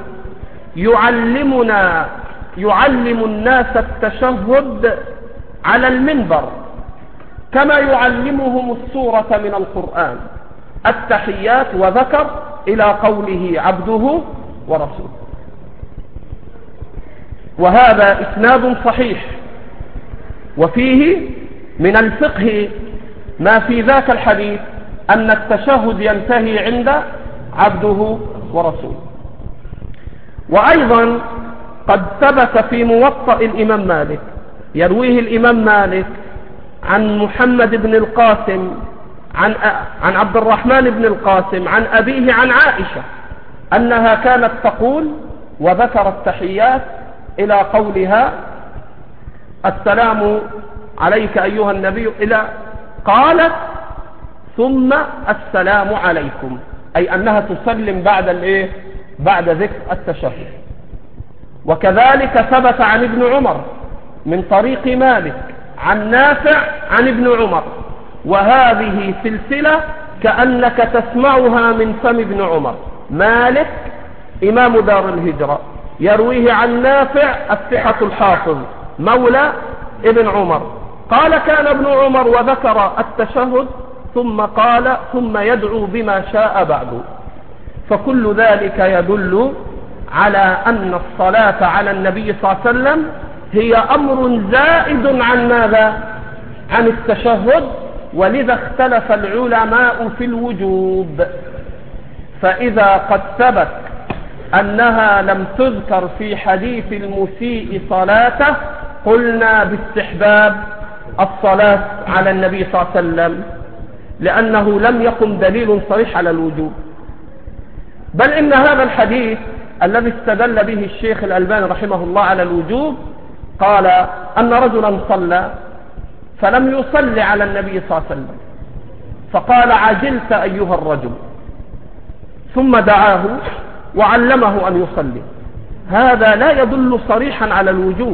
يعلم الناس التشهد على المنبر كما يعلمهم السورة من القرآن التحيات، وذكر إلى قوله عبده ورسوله. وهذا إسناد صحيح، وفيه من الفقه ما في ذاك الحديث أن التشهد ينتهي عند عبده ورسوله. وأيضا قد ثبت في موطأ الإمام مالك، يرويه الإمام مالك عن محمد بن القاسم عن عبد الرحمن بن القاسم عن أبيه عن عائشة أنها كانت تقول، وذكر التحيات إلى قولها السلام عليك أيها النبي، إلى قالت ثم السلام عليكم، أي أنها تسلم بعد ذكر التشهد. وكذلك ثبت عن ابن عمر من طريق مالك عن نافع عن ابن عمر، وهذه سلسلة كأنك تسمعها من فم ابن عمر. مالك إمام دار الهجرة يرويه عن نافع الثقة الحافظ مولى ابن عمر قال كان ابن عمر وذكر التشهد ثم قال ثم يدعو بما شاء بعده. فكل ذلك يدل على أن الصلاة على النبي صلى الله عليه وسلم هي أمر زائد عن ماذا؟ عن التشهد، ولذا اختلف العلماء في الوجوب. فإذا قد ثبت أنها لم تذكر في حديث المسيء صلاته قلنا باستحباب الصلاة على النبي صلى الله عليه وسلم، لأنه لم يقم دليل صريح على الوجوب. بل إن هذا الحديث الذي استدل به الشيخ الألباني رحمه الله على الوجوب قال أن رجلا صلى فلم يصلي على النبي صلى الله عليه وسلم، فقال عجلت أيها الرجل، ثم دعاه وعلمه أن يصلي. هذا لا يدل صريحا على الوجوب،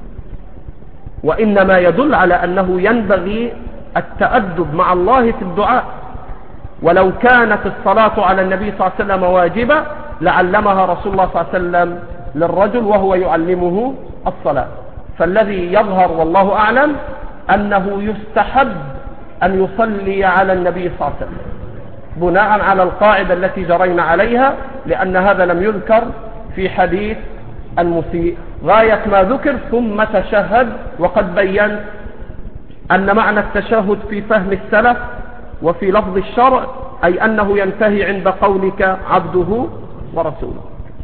وإنما يدل على أنه ينبغي التأدب مع الله في الدعاء. ولو كانت الصلاة على النبي صلى الله عليه وسلم واجبة لعلمها رسول الله صلى الله عليه وسلم للرجل وهو يعلمه الصلاة. فالذي يظهر والله أعلم أنه يستحب أن يصلي على النبي صلى الله عليه وسلم بناء على القاعدة التي جرينا عليها، لأن هذا لم يذكر في حديث المسيء. غاية ما ذكر ثم تشهد، وقد بيّن أن معنى التشهد في فهم السلف وفي لفظ الشرع أي أنه ينتهي عند قولك عبده ورسوله.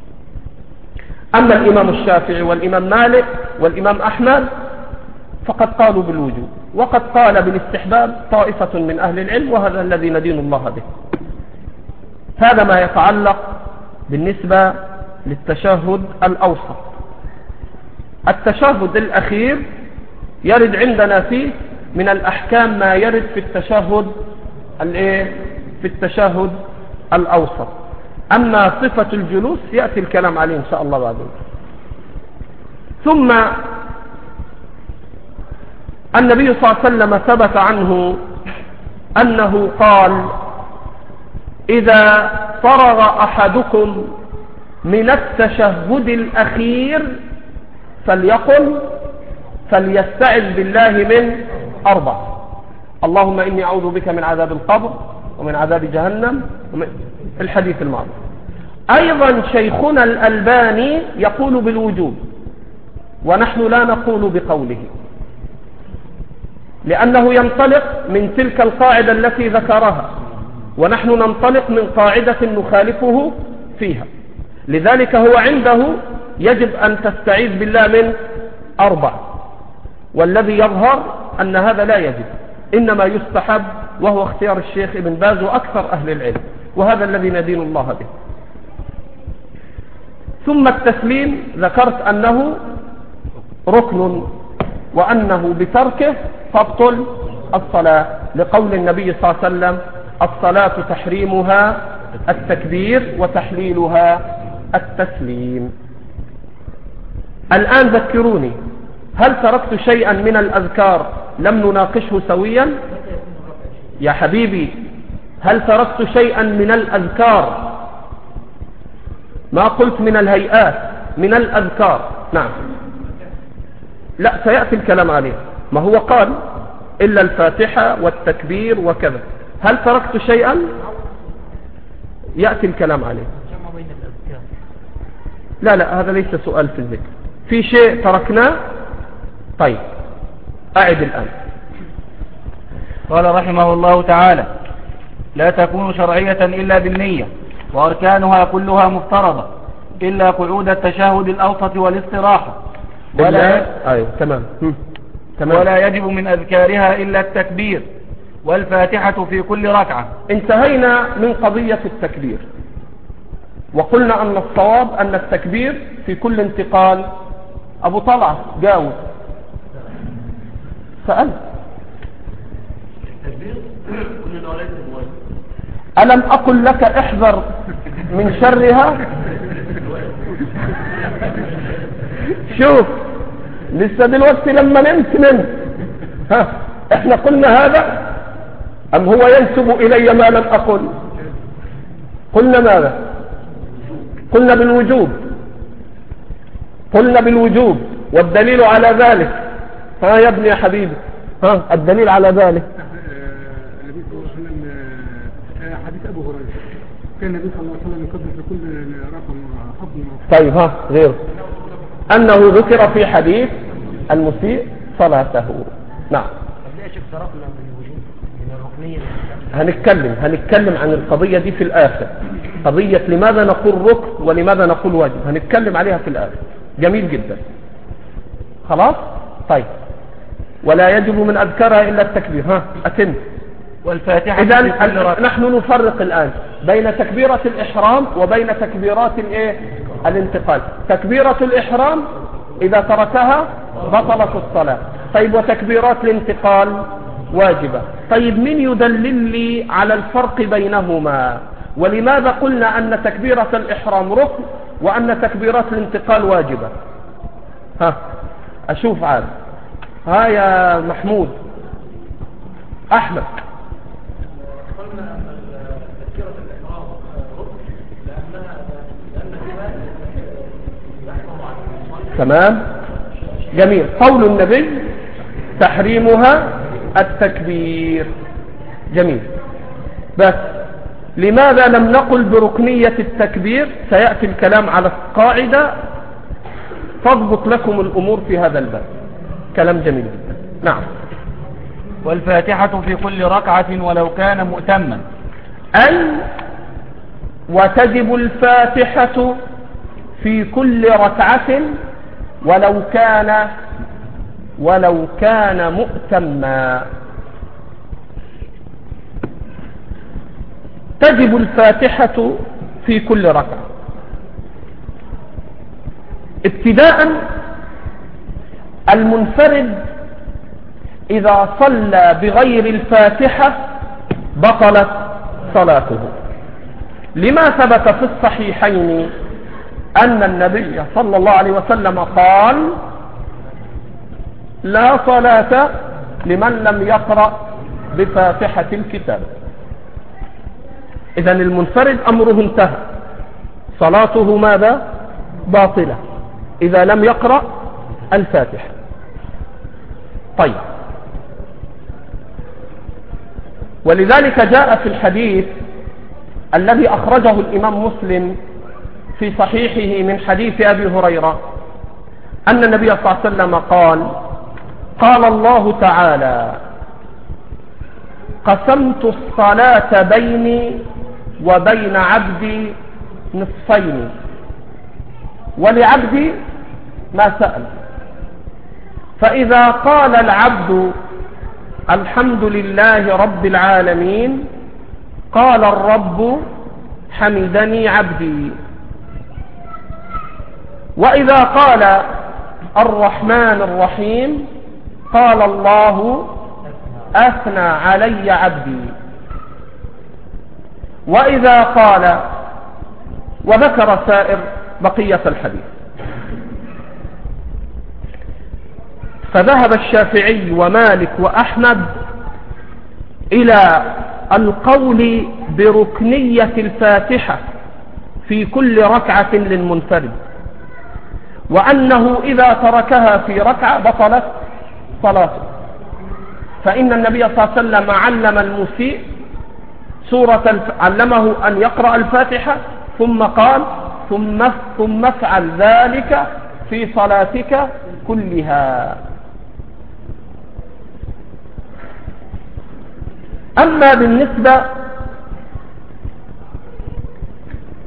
أما الإمام الشافعي والإمام مالك والإمام أحمد فقد قالوا بالوجوب، وقد قال بالاستحباب طائفة من أهل العلم، وهذا الذي ندين الله به. هذا ما يتعلق بالنسبة للتشهد الأوسط. التشهد الأخير يرد عندنا فيه من الأحكام ما يرد في التشهد الأوسط. أما صفة الجلوس يأتي الكلام عليه إن شاء الله بعدين. ثم النبي صلى الله عليه وسلم ثبت عنه أنه قال إذا فرغ أحدكم من التشهد الأخير فليستعذ بالله من 4: اللهم إني أعوذ بك من عذاب القبر ومن عذاب جهنم، الحديث الماضي. أيضا شيخنا الألباني يقول بالوجوب، ونحن لا نقول بقوله، لأنه ينطلق من تلك القاعدة التي ذكرها، ونحن ننطلق من قاعدة نخالفه فيها. لذلك هو عنده يجب أن تستعيذ بالله من 4، والذي يظهر أن هذا لا يجب، إنما يستحب، وهو اختيار الشيخ ابن باز وأكثر أهل العلم، وهذا الذي ندين الله به. ثم التسليم ذكرت أنه ركن، وأنه بتركه تبطل الصلاة، لقول النبي صلى الله عليه وسلم الصلاة تحريمها التكبير وتحليلها التسليم. الآن ذكروني، هل تركت شيئا من الأذكار لم نناقشه سويا؟ يا حبيبي، هل تركت شيئا من الأذكار؟ ما قلت من الهيئات، من الأذكار. نعم، لا سيأتي الكلام عليه. ما هو قال إلا الفاتحة والتكبير وكذا. هل تركت شيئا؟ يأتي الكلام عليه. لا هذا ليس سؤال في الذكر. في شيء تركناه؟ طيب أعد الآن. قال رحمه الله تعالى: لا تكون شرعية إلا بالنية، وأركانها كلها مفترضة إلا قعود التشهد الأوسط والاستراحة، أيوه تمام. ولا يجب من أذكارها إلا التكبير والفاتحة في كل ركعة. انتهينا من قضية التكبير، وقلنا أن الصواب أن التكبير في كل انتقال. أبو طلعة جاوب، سأل. ألم أقل لك احذر من شرها؟ شوف لسه دلوقتي لما نمت احنا قلنا هذا أم هو ينسب إلي ما لم أقل؟ قلنا ماذا؟ قلنا بالوجوب والدليل على ذلك. يا ابني يا حبيبي، الدليل على ذلك النبي صلى الله عليه وسلم حديث أبو هريرة، كان النبي صلى الله عليه وسلم يقدم في كل رقم حضن. طيب غير أنه ذكر في حديث المسيء صلاته. نعم. هنتكلم عن القضية دي في الآخر، قضية لماذا نقول ركن ولماذا نقول واجب، هنتكلم عليها في الآخر. جميل جدا، خلاص. طيب، ولا يجب من أذكارها إلا التكبير. أتم. والفاتحة. إذن نحن نفرق الآن بين تكبيرة الإحرام وبين تكبيرات الانتقال. تكبيرة الإحرام إذا تركها بطلت الصلاة. طيب، وتكبيرات الانتقال واجبة. طيب، من يدلل لي على الفرق بينهما؟ ولماذا قلنا أن تكبيرة الإحرام ركن وأن تكبيرات الانتقال واجبة؟ أشوف عاد. يا محمود أحمد. قلنا أن تكبيرة الإحرام ركن لأنها تمام، جميل. قول النبي تحريمها التكبير. جميل. بس لماذا لم نقل بركنية التكبير؟ سيأتي الكلام على القاعدة تضبط لكم الأمور في هذا الباب. كلام جميل جدا. نعم. والفاتحة في كل ركعة ولو كان مؤتما، أي وتجب الفاتحة في كل ركعة ولو كان مؤتما. تجب الفاتحة في كل ركعة. ابتداء، المنفرد إذا صلى بغير الفاتحة بطلت صلاته، لما ثبت في الصحيحين أن النبي صلى الله عليه وسلم قال: لا صلاة لمن لم يقرأ بفاتحة الكتاب. إذن المنفرد أمره انتهى، صلاته ماذا؟ باطلة إذا لم يقرأ الفاتحة. طيب، ولذلك جاء في الحديث الذي أخرجه الإمام مسلم في صحيحه من حديث أبي هريرة أن النبي صلى الله عليه وسلم قال الله تعالى: قسمت الصلاة بيني وبين عبدي نصفين، ولعبدي ما سأل، فإذا قال العبد الحمد لله رب العالمين قال الرب حمدني عبدي، وإذا قال الرحمن الرحيم قال الله أثنى علي عبدي، وإذا قال، وذكر سائر بقية الحديث. فذهب الشافعي ومالك وأحمد إلى القول بركنية الفاتحة في كل ركعة للمنفرد، وأنه إذا تركها في ركعة بطلت صلاته، فإن النبي صلى الله عليه وسلم علم المسيء علمه أن يقرأ الفاتحة ثم قال ثم افعل ذلك في صلاتك كلها. أما بالنسبة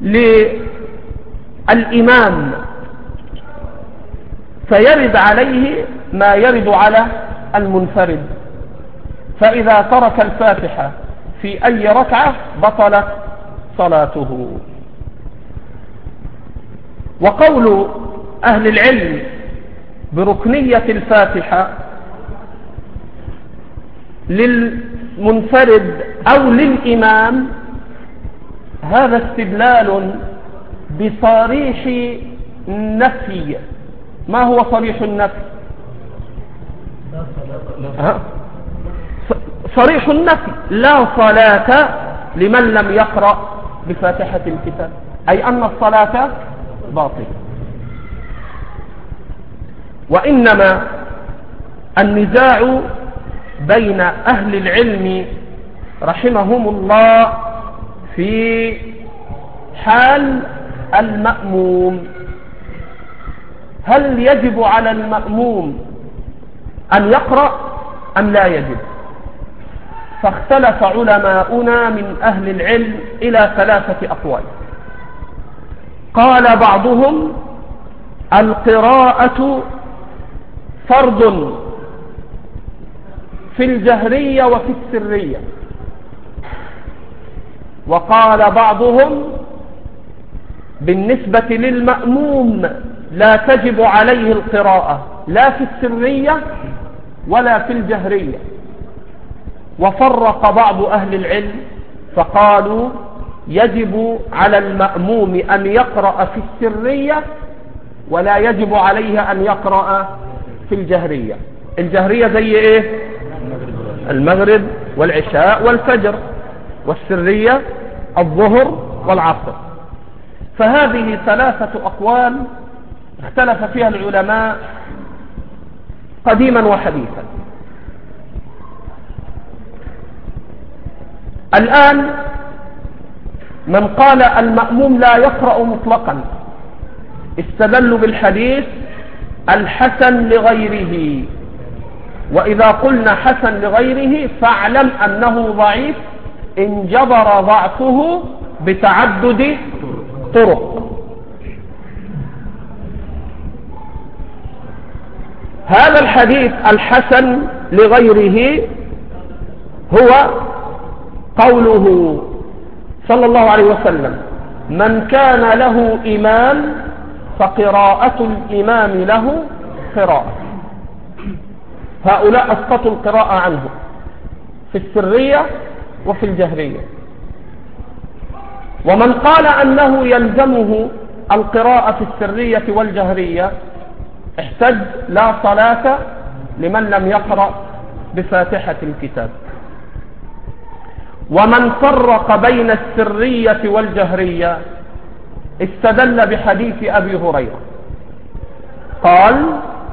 للإمام فيرد عليه ما يرد على المنفرد، فإذا ترك الفاتحة في أي ركعة بطلت صلاته. وقول أهل العلم بركنية الفاتحة للمنفرد أو للإمام هذا استدلال بصريح النفي. ما هو صريح النفي؟ صريح النفي: لا صلاة لمن لم يقرأ بفاتحة الكتاب، أي أن الصلاة باطلة. وإنما النزاع بين أهل العلم رحمهم الله في حال المأموم، هل يجب على المأموم أن يقرأ أم لا يجب؟ فاختلف علماؤنا من أهل العلم إلى 3 أقوال. قال بعضهم: القراءة فرض في الجهرية وفي السرية. وقال بعضهم: بالنسبة للمأموم لا تجب عليه القراءة لا في السرية ولا في الجهرية. وفرق بعض أهل العلم فقالوا: يجب على المأموم أن يقرأ في السرية ولا يجب عليه أن يقرأ في الجهرية. الجهرية زي إيه؟ المغرب والعشاء والفجر، والسرية الظهر والعصر. فهذه 3 أقوال اختلف فيها العلماء قديما وحديثا. الآن من قال المأموم لا يقرأ مطلقا استدلوا بالحديث الحسن لغيره. وإذا قلنا حسن لغيره فاعلم أنه ضعيف انجبر ضعفه بتعدد طرق. هذا الحديث الحسن لغيره هو قوله صلى الله عليه وسلم: من كان له إمام فقراءة الإمام له قراءة. هؤلاء أسقطوا القراءة عنه في السرية وفي الجهرية. ومن قال أنه يلزمه القراءة في السرية والجهرية احتج: لا صلاة لمن لم يقرأ بفاتحة الكتاب. ومن فرق بين السرية والجهرية استدل بحديث أبي هريرة قال: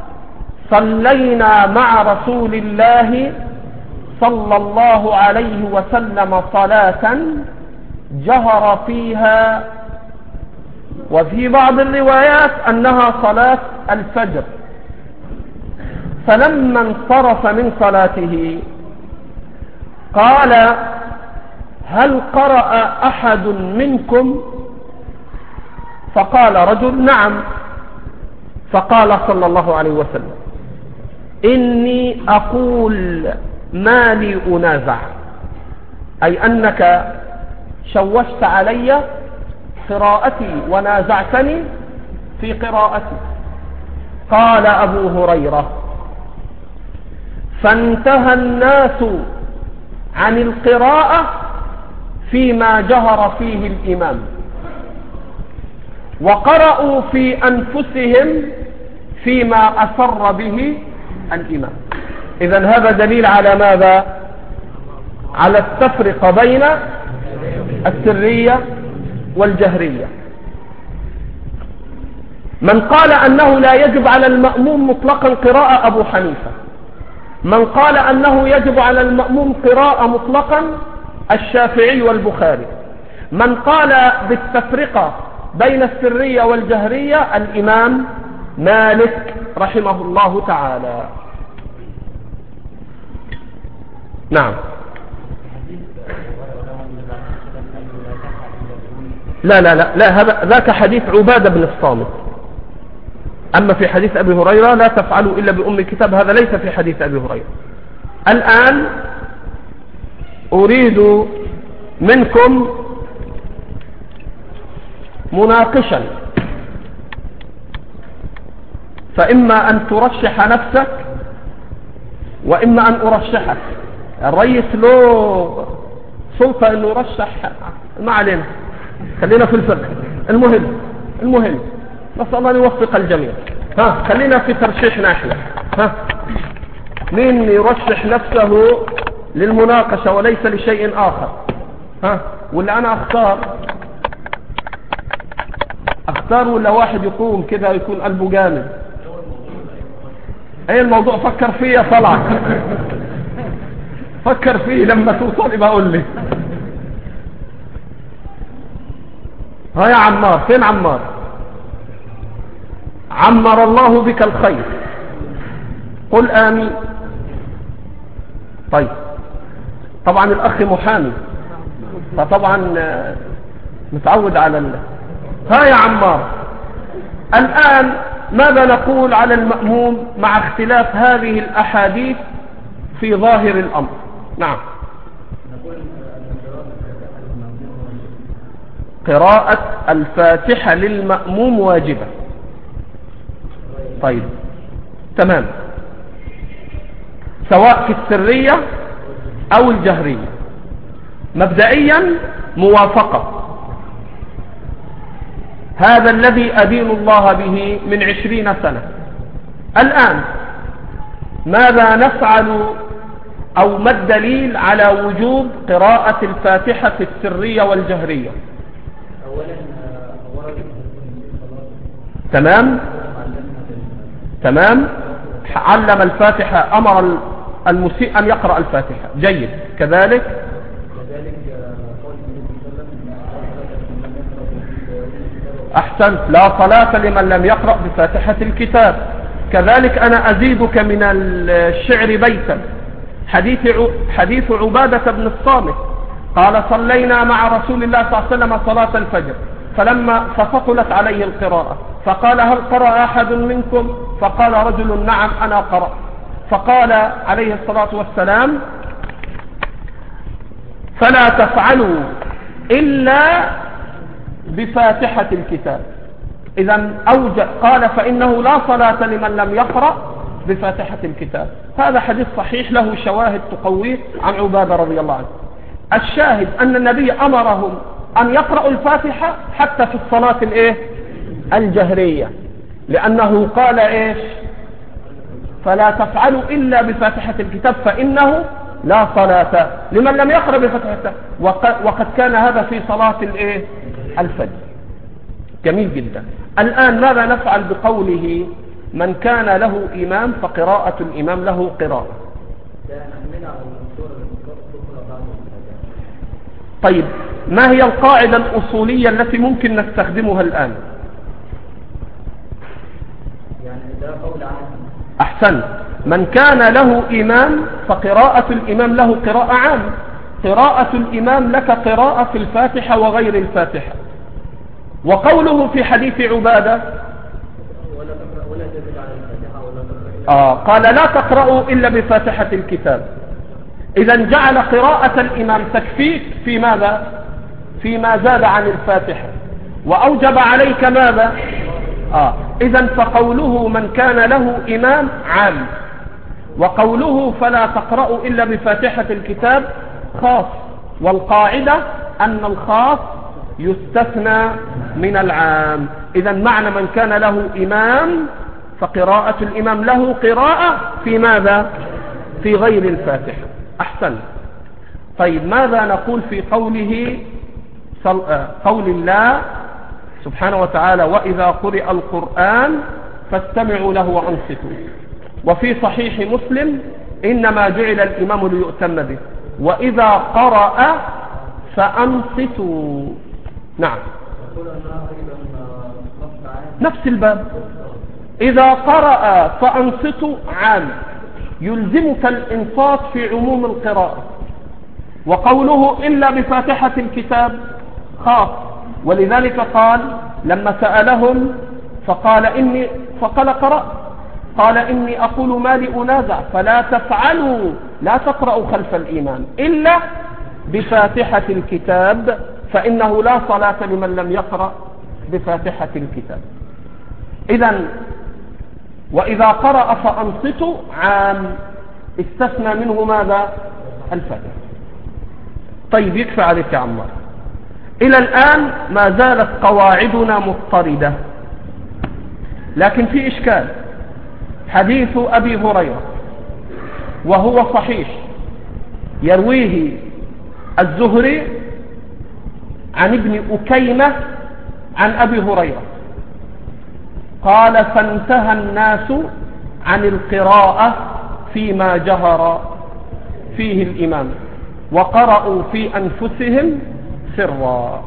صلينا مع رسول الله صلى الله عليه وسلم صلاة جهر فيها، وفي بعض الروايات أنها صلاة الفجر، فلما انصرف من صلاته قال: هل قرأ أحد منكم؟ فقال رجل: نعم. فقال صلى الله عليه وسلم: إني أقول ما لي أنازع، أي أنك شوشت علي قراءتي ونازعتني في قراءتي. قال أبو هريرة: فانتهى الناس عن القراءة فيما جهر فيه الإمام، وقرأوا في أنفسهم فيما أسر به الإمام. إذن هذا دليل على ماذا؟ على التفرقة بين السرية والجهرية. من قال أنه لا يجب على المأموم مطلقا قراءة أبو حنيفة. من قال أنه يجب على المأموم قراءة مطلقا الشافعي والبخاري. من قال بالتفرقة بين السرية والجهرية الإمام مالك رحمه الله تعالى. نعم. لا لا لا لا، هذا ذاك حديث عبادة بن الصامت. أما في حديث أبي هريرة لا تفعلوا إلا بأم الكتاب، هذا ليس في حديث أبي هريرة. الآن أريد منكم مناقشا، فإما أن ترشح نفسك وإما أن أرشحك. الرئيس له سلطة أنه يرشح، ما علينا، خلينا في الفقه. المهم نسأل الله أن يوفق الجميع. خلينا في ترشيحنا احنا. مين يرشح نفسه للمناقشة وليس لشيء آخر؟ ولا أنا أختار ولا واحد يقوم كذا يكون قلبه جامد؟ أي الموضوع فكر فيه يا طلعت، فكر فيه لما توصل يبقى قول لي. يا عمار، فين عمار؟ عمر الله بك الخير، قل آمين. طيب طبعا الأخ محامي، فطبعا متعود على يا عمار، الآن ماذا نقول على المأموم مع اختلاف هذه الأحاديث في ظاهر الأمر؟ نعم. قراءة الفاتحة للمأموم واجبة. طيب تمام، سواء في السرية أو الجهرية. مبدئيا موافقة، هذا الذي أدين الله به من 20 سنة. الآن ماذا نفعل أو ما الدليل على وجوب قراءة الفاتحة في السرية والجهرية؟ تمام. علم الفاتحة، أمر المسيء أن يقرأ الفاتحة، جيد. كذلك أحسنت، لا صلاة لمن لم يقرأ بفاتحة الكتاب. كذلك أنا أزيدك من الشعر بيتا، حديث عبادة بن الصامت قال: صلينا مع رسول الله صلى الله عليه وسلم صلاة الفجر فثقلت عليه القراءة، فقال: هل قرأ أحد منكم؟ فقال رجل: نعم أنا قرأ. فقال عليه الصلاة والسلام: فلا تفعلوا إلا بفاتحة الكتاب. إذن قال: فإنه لا صلاة لمن لم يقرأ بفاتحة الكتاب. هذا حديث صحيح له شواهد تقويه عن عبادة رضي الله عنه. الشاهد أن النبي أمرهم أن يقرأوا الفاتحة حتى في الصلاة الجهرية، لأنه قال إيش؟ فلا تفعلوا إلا بفاتحة الكتاب فإنه لا صلاة لمن لم يقرأ بفاتحة الكتاب. وقد كان هذا في صلاة الفجر. جميل جدا. الآن ماذا نفعل بقوله: من كان له إمام فقراءة الإمام له قراءة؟ طيب ما هي القاعدة الأصولية التي ممكن نستخدمها الآن؟ أحسن، من كان له إمام فقراءة الإمام له قراءة عامة. قراءة الإمام لك قراءة في الفاتحة وغير الفاتحة. وقوله في حديث عبادة قال: لا تقرأوا إلا بفاتحة الكتاب. إذن جعل قراءة الإمام تكفيك في ماذا؟ فيما زاد عن الفاتحة، وأوجب عليك ماذا؟ إذن فقوله من كان له إمام عام، وقوله فلا تقرأوا إلا بفاتحة الكتاب خاص. والقاعدة أن الخاص يستثنى من العام. إذن معنى من كان له إمام فقراءة الإمام له قراءة في ماذا؟ في غير الفاتحة. أحسن. طيب ماذا نقول في قول الله سبحانه وتعالى: وإذا قرئ القرآن فاستمعوا له وأنصتوا. وفي صحيح مسلم: إنما جعل الإمام ليؤتم به، وإذا قرأ فأنصتوا. نعم، نفس الباب. إذا قرأ فأنصتوا عام، يلزمك الإنصات في عموم القراءة. وقوله إلا بفاتحة الكتاب خاص، ولذلك قال لما سألهم فقال قرأت، قال إني أقول ما لي أنازع، فلا تفعلوا، لا تقرأوا خلف الإمام إلا بفاتحة الكتاب، فإنه لا صلاة لمن لم يقرأ بفاتحة الكتاب. إذن وإذا قرأ فأنصتوا عام، استثنى منه ماذا؟ الفاتحة. طيب يكفى عليك يا عمار. إلى الآن ما زالت قواعدنا مضطردة، لكن في إشكال. حديث أبي هريرة وهو صحيح، يرويه الزهري عن ابن أكيمة عن أبي هريرة قال فانتهى الناس عن القراءة فيما جهر فيه الإمام وقرأوا في أنفسهم سرا.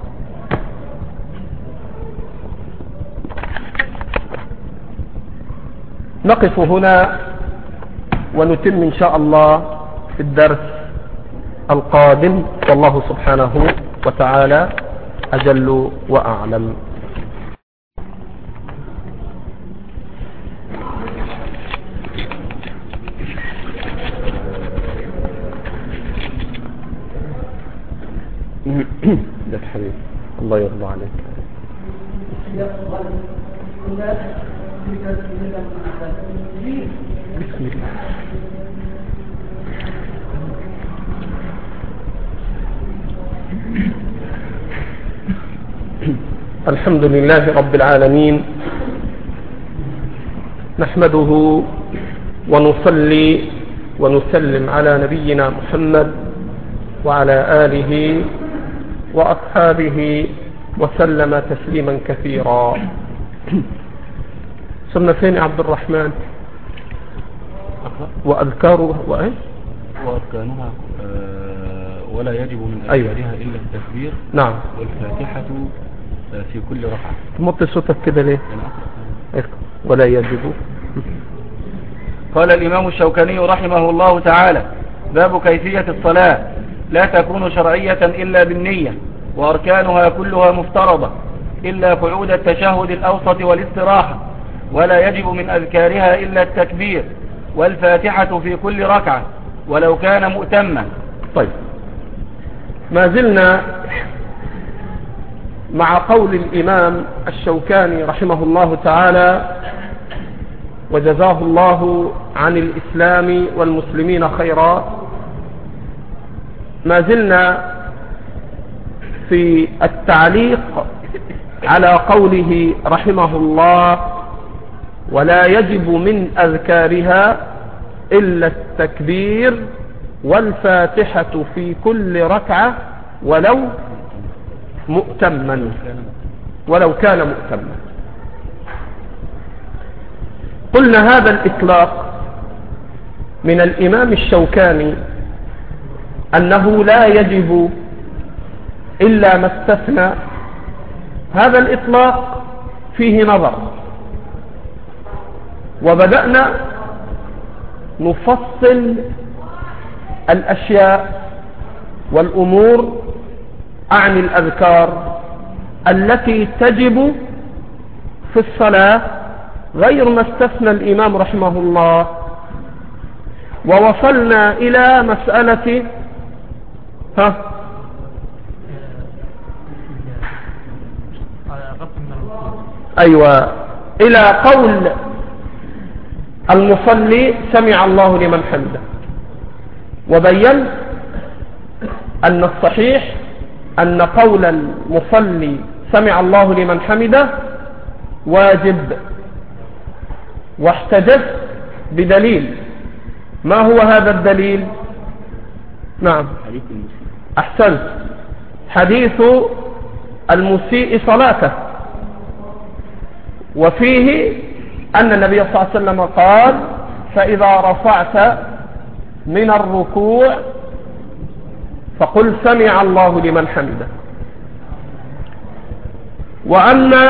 نقف هنا ونتم إن شاء الله في الدرس القادم، والله سبحانه وتعالى أجل وأعلم. ده حبيبي الله يرضى عليك. بسم الله. الحمد لله رب العالمين، نحمده ونصلي ونسلم على نبينا محمد وعلى آله وأصحابه وسلم تسليما كثيرا. صرنا فين عبد الرحمن؟ وأذكاره وأركانها ولا يجب من أذكارها إلا التكبير. نعم. والفاتحة في كل ركعة. موطي صوتك كده ليه؟ ولا يجب. قال الإمام الشوكاني رحمه الله تعالى: باب كيفية الصلاة لا تكون شرعية إلا بالنية، وأركانها كلها مفترضة إلا قعود التشهد الأوسط والاستراحة، ولا يجب من أذكارها إلا التكبير والفاتحة في كل ركعة ولو كان مؤتما. طيب، ما زلنا مع قول الإمام الشوكاني رحمه الله تعالى وجزاه الله عن الإسلام والمسلمين خيرا. ما زلنا في التعليق على قوله رحمه الله: ولا يجب من أذكارها إلا التكبير والفاتحة في كل ركعة ولو كان مؤتما. قلنا هذا الإطلاق من الإمام الشوكاني أنه لا يجب إلا ما استثنى. هذا الإطلاق فيه نظر، وبدأنا نفصل الأشياء والأمور عن الأذكار التي تجب في الصلاة غير ما استثنى الإمام رحمه الله، ووصلنا إلى مسألة إلى قول المصلي سمع الله لمن حمده، وبين أن الصحيح أن قول المصلي سمع الله لمن حمده واجب، واحتجت بدليل. ما هو هذا الدليل؟ نعم، أحسنت، حديث المسيء صلاته، وفيه أن النبي صلى الله عليه وسلم قال: فإذا رفعت من الركوع فقل سمع الله لمن حمده. وأما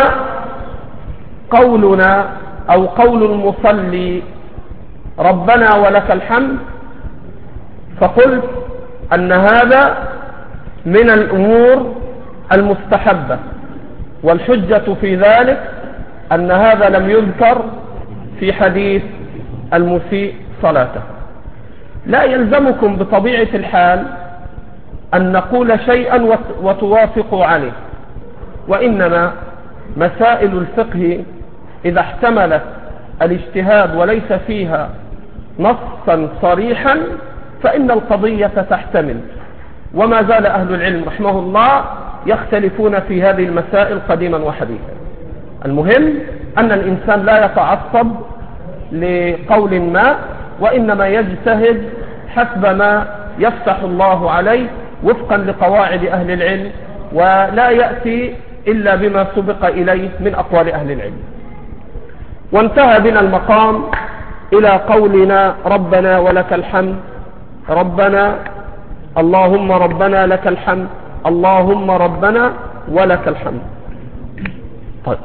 قولنا أو قول المصلي ربنا ولك الحمد، فقلت أن هذا من الأمور المستحبة، والحجة في ذلك أن هذا لم يذكر في حديث المسيء صلاته. لا يلزمكم بطبيعة الحال أن نقول شيئا وتوافقوا عليه، وإنما مسائل الفقه إذا احتملت الاجتهاد وليس فيها نصا صريحا فإن القضية تحتمل. وما زال أهل العلم رحمه الله يختلفون في هذه المسائل قديما وحديثا. المهم أن الإنسان لا يتعصب لقول ما، وإنما يجتهد حسب ما يفتح الله عليه وفقا لقواعد أهل العلم، ولا يأتي إلا بما سبق إليه من أقوال أهل العلم. وانتهى بنا المقام إلى قولنا ربنا ولك الحمد، ربنا اللهم ربنا لك الحمد، اللهم ربنا ولك الحمد. طيب،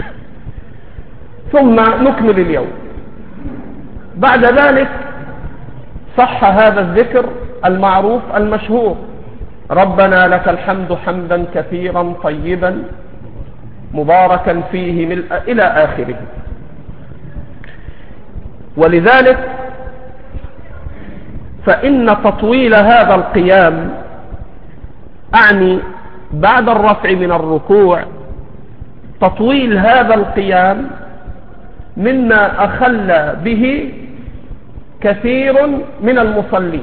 ثم نكمل اليوم. بعد ذلك صح هذا الذكر المعروف المشهور، ربنا لك الحمد حمدا كثيرا طيبا مباركا فيه ملء إلى آخره. ولذلك فإن تطويل هذا القيام، أعني بعد الرفع من الركوع، تطويل هذا القيام مما أخل به كثير من المصلين.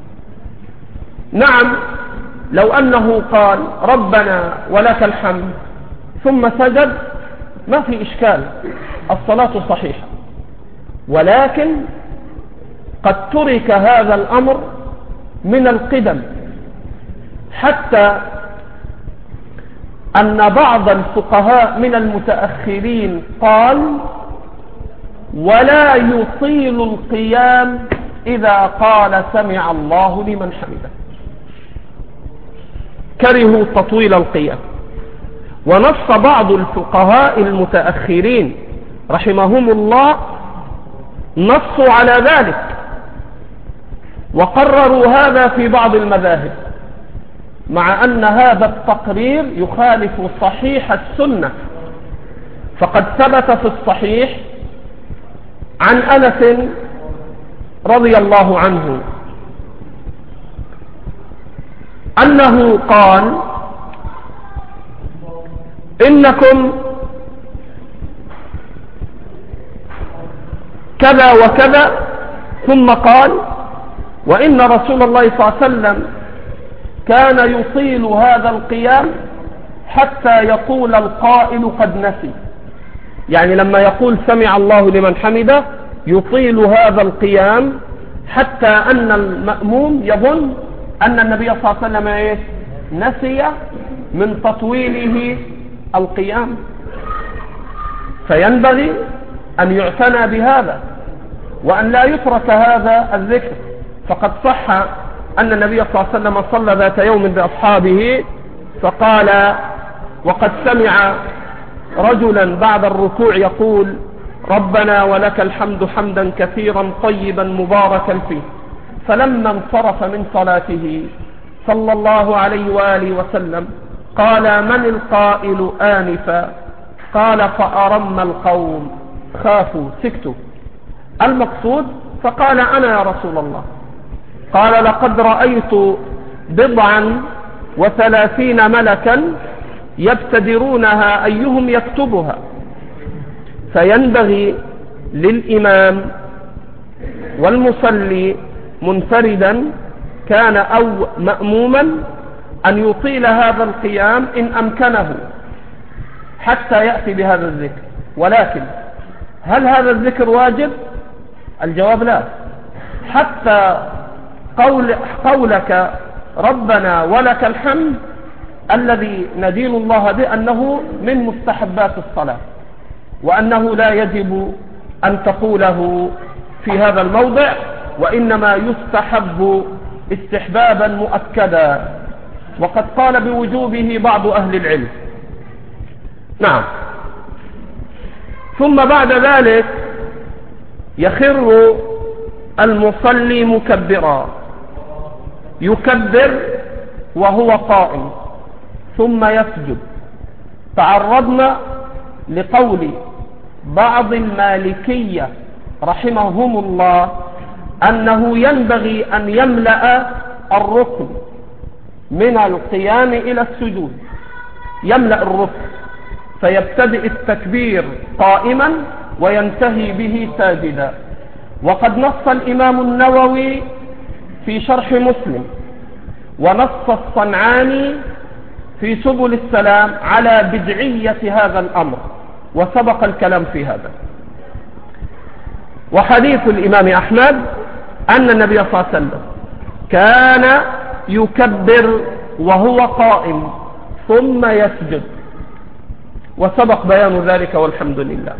نعم، لو أنه قال ربنا ولك الحمد ثم سجد ما في إشكال، الصلاة صحيحة، ولكن قد ترك هذا الأمر من القدم، حتى أن بعض الفقهاء من المتأخرين قال ولا يطيل القيام إذا قال سمع الله لمن حمده، كرهوا تطويل القيام. ونص بعض الفقهاء المتأخرين رحمهم الله نصوا على ذلك، وقرروا هذا في بعض المذاهب، مع أن هذا التقرير يخالف صحيح السنة. فقد ثبت في الصحيح عن أنس رضي الله عنه أنه قال إنكم كذا وكذا، ثم قال وإن رسول الله صلى الله عليه وسلم كان يطيل هذا القيام حتى يقول القائل قد نسي، يعني لما يقول سمع الله لمن حمده يطيل هذا القيام حتى أن المأموم يظن أن النبي صلى الله عليه وسلم نسي من تطويله القيام. فينبغي أن يعتنى بهذا وأن لا يترك هذا الذكر. فقد صح أن النبي صلى الله عليه وسلم صلى ذات يوم بأصحابه فقال وقد سمع رجلا بعد الركوع يقول ربنا ولك الحمد حمدا كثيرا طيبا مباركا فيه، فلما انصرف من صلاته صلى الله عليه وآله وسلم قال من القائل آنفا؟ قال فأرم القوم خافوا سكتوا. المقصود فقال أنا يا رسول الله. قال لقد رأيت 39 ملكا يبتدرونها أيهم يكتبها. فينبغي للإمام والمصلي منفردا كان أو مأموما أن يطيل هذا القيام إن أمكنه حتى يأتي بهذا الذكر. ولكن هل هذا الذكر واجب؟ الجواب لا. حتى قولك ربنا ولك الحمد الذي ندين الله بأنه من مستحبات الصلاة، وأنه لا يجب أن تقوله في هذا الموضع، وإنما يستحب استحبابا مؤكدا، وقد قال بوجوبه بعض أهل العلم. نعم. ثم بعد ذلك يخر المصلي مكبرا، يكبر وهو قائم ثم يسجد، تعرضنا لقول بعض المالكية رحمهم الله أنه ينبغي أن يملأ الركن من القيام إلى السجود، يملأ الركن فيبتدئ التكبير قائما وينتهي به ساجدا. وقد نص الإمام النووي في شرح مسلم ونص الصنعاني في سبل السلام على بدعية هذا الأمر، وسبق الكلام في هذا. وحديث الإمام أحمد أن النبي صلى الله عليه وسلم كان يكبر وهو قائم ثم يسجد، وسبق بيان ذلك والحمد لله.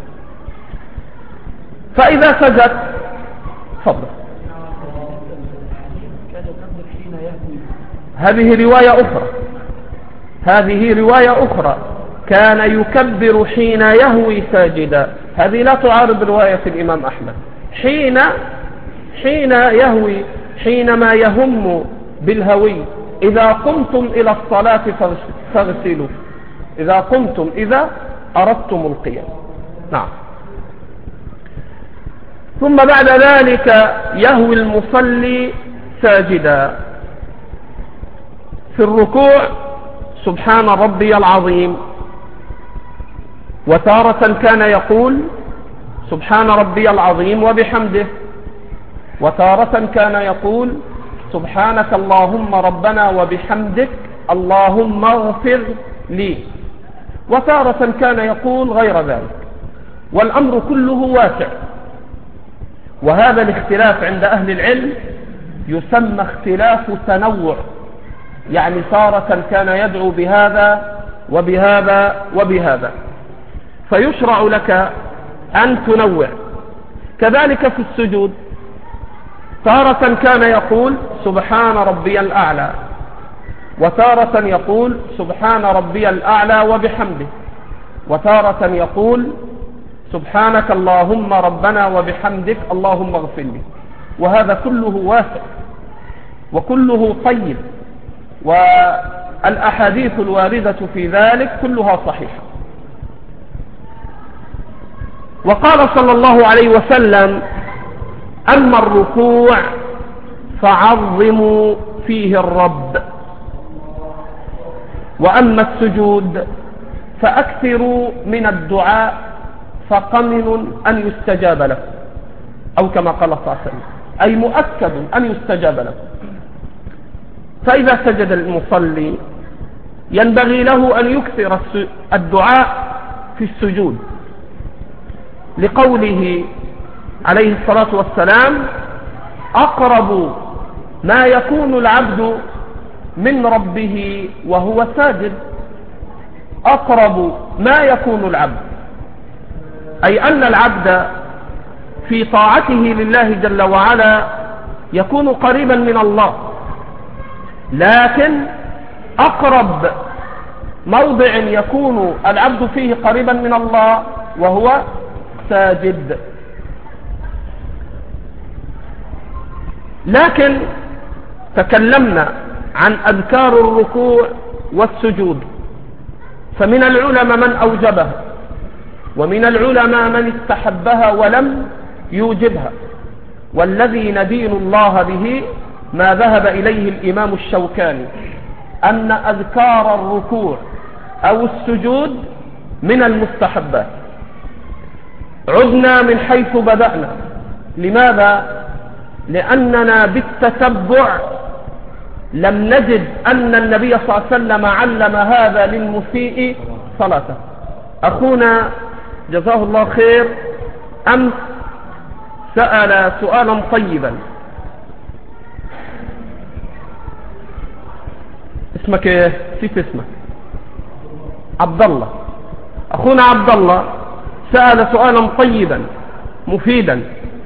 فإذا سجد فضل، هذه رواية أخرى، كان يكبر حين يهوي ساجدا، هذه لا تعارض رواية الإمام أحمد. حين يهوي، حينما يهم بالهوي، إذا قمتم إلى الصلاة فاغسلوا، إذا أردتم القيام. نعم. ثم بعد ذلك يهوي المصلي ساجدا في الركوع سبحان ربي العظيم، وتارة كان يقول سبحان ربي العظيم وبحمده، وتارة كان يقول سبحانك اللهم ربنا وبحمدك اللهم اغفر لي، وتارة كان يقول غير ذلك، والأمر كله واسع. وهذا الاختلاف عند أهل العلم يسمى اختلاف تنوع، يعني تارة كان يدعو بهذا وبهذا وبهذا، فيشرع لك أن تنوع. كذلك في السجود تارة كان يقول سبحان ربي الأعلى، وتارة يقول سبحان ربي الأعلى وبحمده، وتارة يقول سبحانك اللهم ربنا وبحمدك اللهم اغفر لي. وهذا كله واسع وكله طيب، والأحاديث الواردة في ذلك كلها صحيحة. وقال صلى الله عليه وسلم أما الركوع فعظموا فيه الرب، وأما السجود فأكثروا من الدعاء فقمن أن يستجاب لكم، أو كما قال صلى الله عليه وسلم، أي مؤكد أن يستجاب لكم. فإذا سجد المصلي ينبغي له أن يكثر الدعاء في السجود، لقوله عليه الصلاة والسلام أقرب ما يكون العبد من ربه وهو ساجد. أقرب ما يكون العبد، أي أن العبد في طاعته لله جل وعلا يكون قريبا من الله، لكن أقرب موضع يكون العبد فيه قريبا من الله وهو ساجد. لكن تكلمنا عن أذكار الركوع والسجود، فمن العلماء من أوجبها، ومن العلماء من استحبها ولم يوجبها. والذي ندين الله به ما ذهب إليه الإمام الشوكاني، أن أذكار الركوع أو السجود من المستحبات. عدنا من حيث بدأنا. لماذا؟ لأننا بالتتبع لم نجد أن النبي صلى الله عليه وسلم علم هذا للمسيء صلاته. أخونا جزاه الله خير أمس سأل سؤالا طيبا. اسمك ايه؟ نسيت اسمك. عبد الله. أخونا عبد الله سأل سؤالا طيبا مفيدا.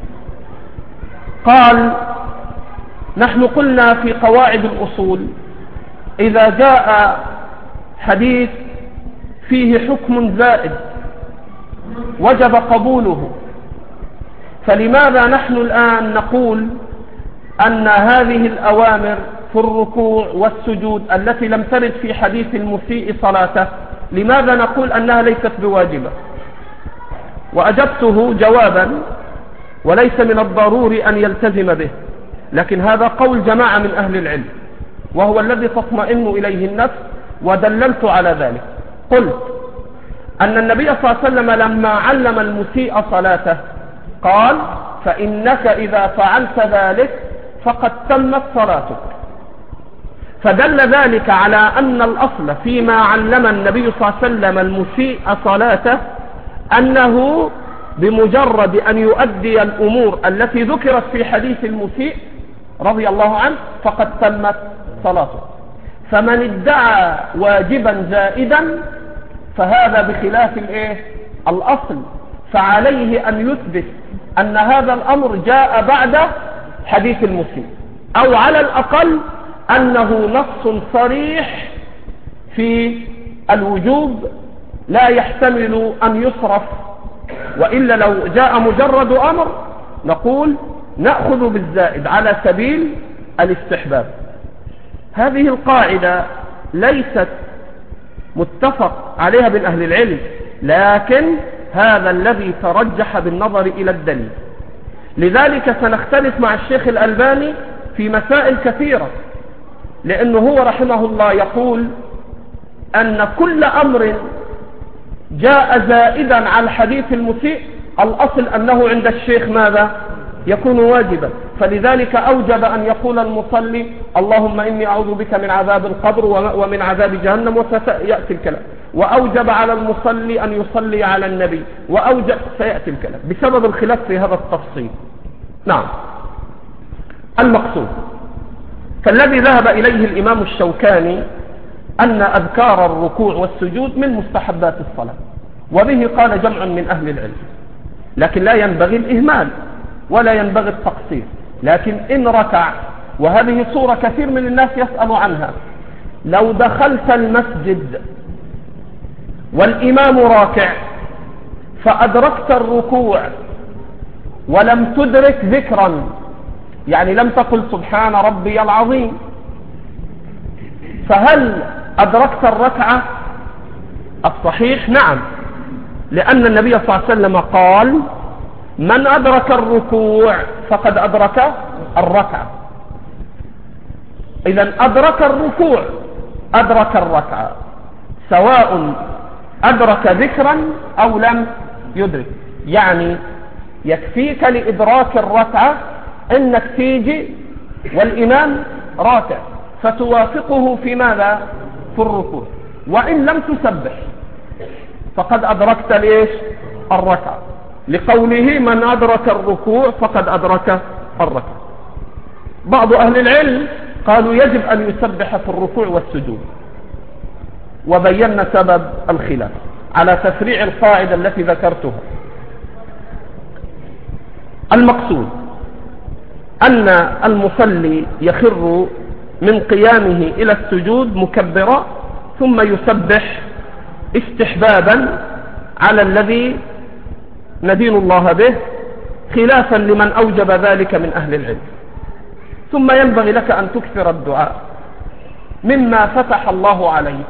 قال: نحن قلنا في قواعد الأصول إذا جاء حديث فيه حكم زائد وجب قبوله، فلماذا نحن الآن نقول أن هذه الأوامر في الركوع والسجود التي لم ترد في حديث المسيء صلاته لماذا نقول أنها ليست بواجبة؟ وأجبته جوابا وليس من الضروري أن يلتزم به، لكن هذا قول جماعة من أهل العلم وهو الذي تطمئن إليه النفس، ودللت على ذلك. قلت أن النبي صلى الله عليه وسلم لما علم المسيء صلاته قال: فإنك إذا فعلت ذلك فقد تمت صلاتك. فدل ذلك على أن الأصل فيما علم النبي صلى الله عليه وسلم المسيء صلاته أنه بمجرد أن يؤدي الأمور التي ذكرت في حديث المسيء رضي الله عنه فقد تمت صلاته. فمن ادعى واجبا زائدا فهذا بخلاف الأصل، فعليه أن يثبت أن هذا الأمر جاء بعد حديث المسيء، أو على الأقل أنه نص صريح في الوجوب لا يحتمل أن يصرف، وإلا لو جاء مجرد أمر نقول نأخذ بالزائد على سبيل الاستحباب. هذه القاعدة ليست متفق عليها بين أهل العلم، لكن هذا الذي ترجح بالنظر إلى الدليل. لذلك سنختلف مع الشيخ الألباني في مسائل كثيرة، لأنه هو رحمه الله يقول أن كل أمر جاء زائدا على الحديث المسيء الأصل أنه عند الشيخ ماذا؟ يكون واجبا. فلذلك أوجب أن يقول المصلي: اللهم إني أعوذ بك من عذاب القبر ومن عذاب جهنم، وسيأتي الكلام. وأوجب على المصلي أن يصلي على النبي، وأوجب سيأتي الكلام بسبب الخلاف في هذا التفصيل. نعم. المقصود فالذي ذهب إليه الإمام الشوكاني أن أذكار الركوع والسجود من مستحبات الصلاة، وبه قال جمع من أهل العلم، لكن لا ينبغي الإهمال ولا ينبغي التقصير. لكن إن ركع، وهذه صورة كثير من الناس يسأل عنها، لو دخلت المسجد والإمام راكع فأدركت الركوع ولم تدرك ذكرا، يعني لم تقل سبحان ربي العظيم، فهل أدركت الركعة؟ الصحيح نعم، لأن النبي صلى الله عليه وسلم قال: من أدرك الركوع فقد أدرك الركعة. إذن أدرك الركوع أدرك الركعة، سواء أدرك ذكرا أو لم يدرك. يعني يكفيك لإدراك الركعة أنك تيجي والإمام راكع فتوافقه في ماذا؟ في الركوع، وإن لم تسبح فقد أدركت ليش؟ الركعة، لقوله: من أدرك الركوع فقد أدرك الركعة. بعض أهل العلم قالوا يجب أن يسبح في الركوع والسجود، وبينا سبب الخلاف على تفريع القاعدة التي ذكرتها. المقصود أن المصلي يخر من قيامه إلى السجود مكبرا ثم يسبح استحبابا على الذي ندين الله به، خلافا لمن أوجب ذلك من أهل العلم. ثم ينبغي لك أن تكثر الدعاء مما فتح الله عليه،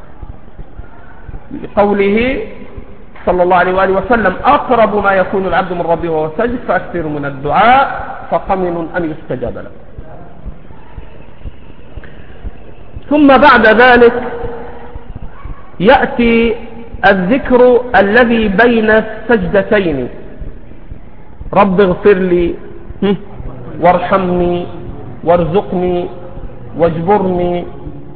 لقوله صلى الله عليه وآله وسلم: أقرب ما يكون العبد من ربه وهو ساجد فأكثر من الدعاء فقمن أن يستجاب له. ثم بعد ذلك يأتي الذكر الذي بين السجدتين: رب اغفر لي وارحمني وارزقني واجبرني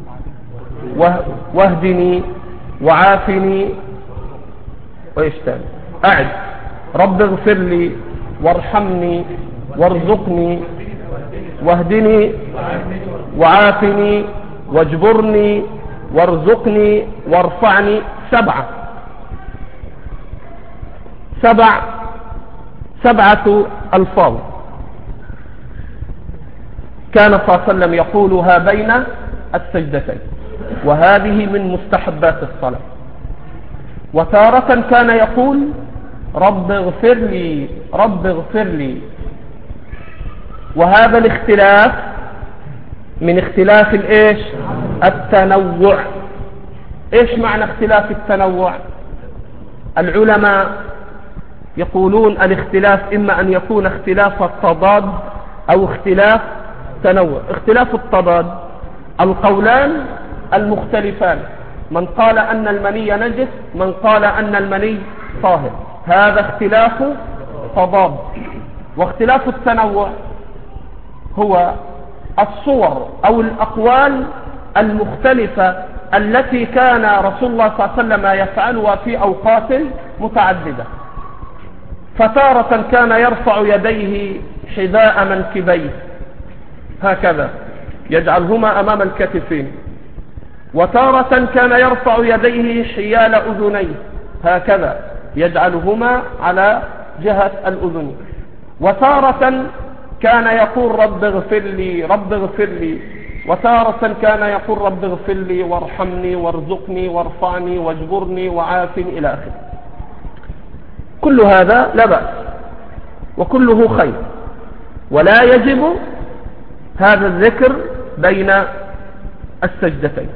واهدني وعافني ويشتغل. أعد: رب اغفر لي وارحمني وارزقني واهدني وعافني واجبرني وارزقني وارفعني. سبعة ألفاظ كان صلى الله عليه وسلم يقولها بين السجدتين، وهذه من مستحبات الصلاة. وتارة كان يقول: رب اغفر لي رب اغفر لي. وهذا الاختلاف من اختلاف التنوع، ايش معنى اختلاف التنوع؟ العلماء يقولون الاختلاف اما ان يكون اختلاف التضاد او اختلاف تنوع. اختلاف التضاد القولان المختلفان، من قال ان المني نجس، من قال ان المني طاهر، هذا اختلاف تضاد. واختلاف التنوع هو الصور او الاقوال المختلفة التي كان رسول الله صلى الله عليه وسلم يفعلها في اوقات متعددة. فتارة كان يرفع يديه حذاء منكبيه هكذا يجعلهما امام الكتفين، وتارة كان يرفع يديه حيال اذنيه هكذا يجعلهما على جهة الاذن، وتارة كان يقول رب اغفر لي رب اغفر لي، وتارة كان يقول رب اغفر لي وارحمني وارزقني وارفعني واجبرني وعافني إلى آخره. كل هذا لا بأس وكله خير، ولا يجب هذا الذكر بين السجدتين.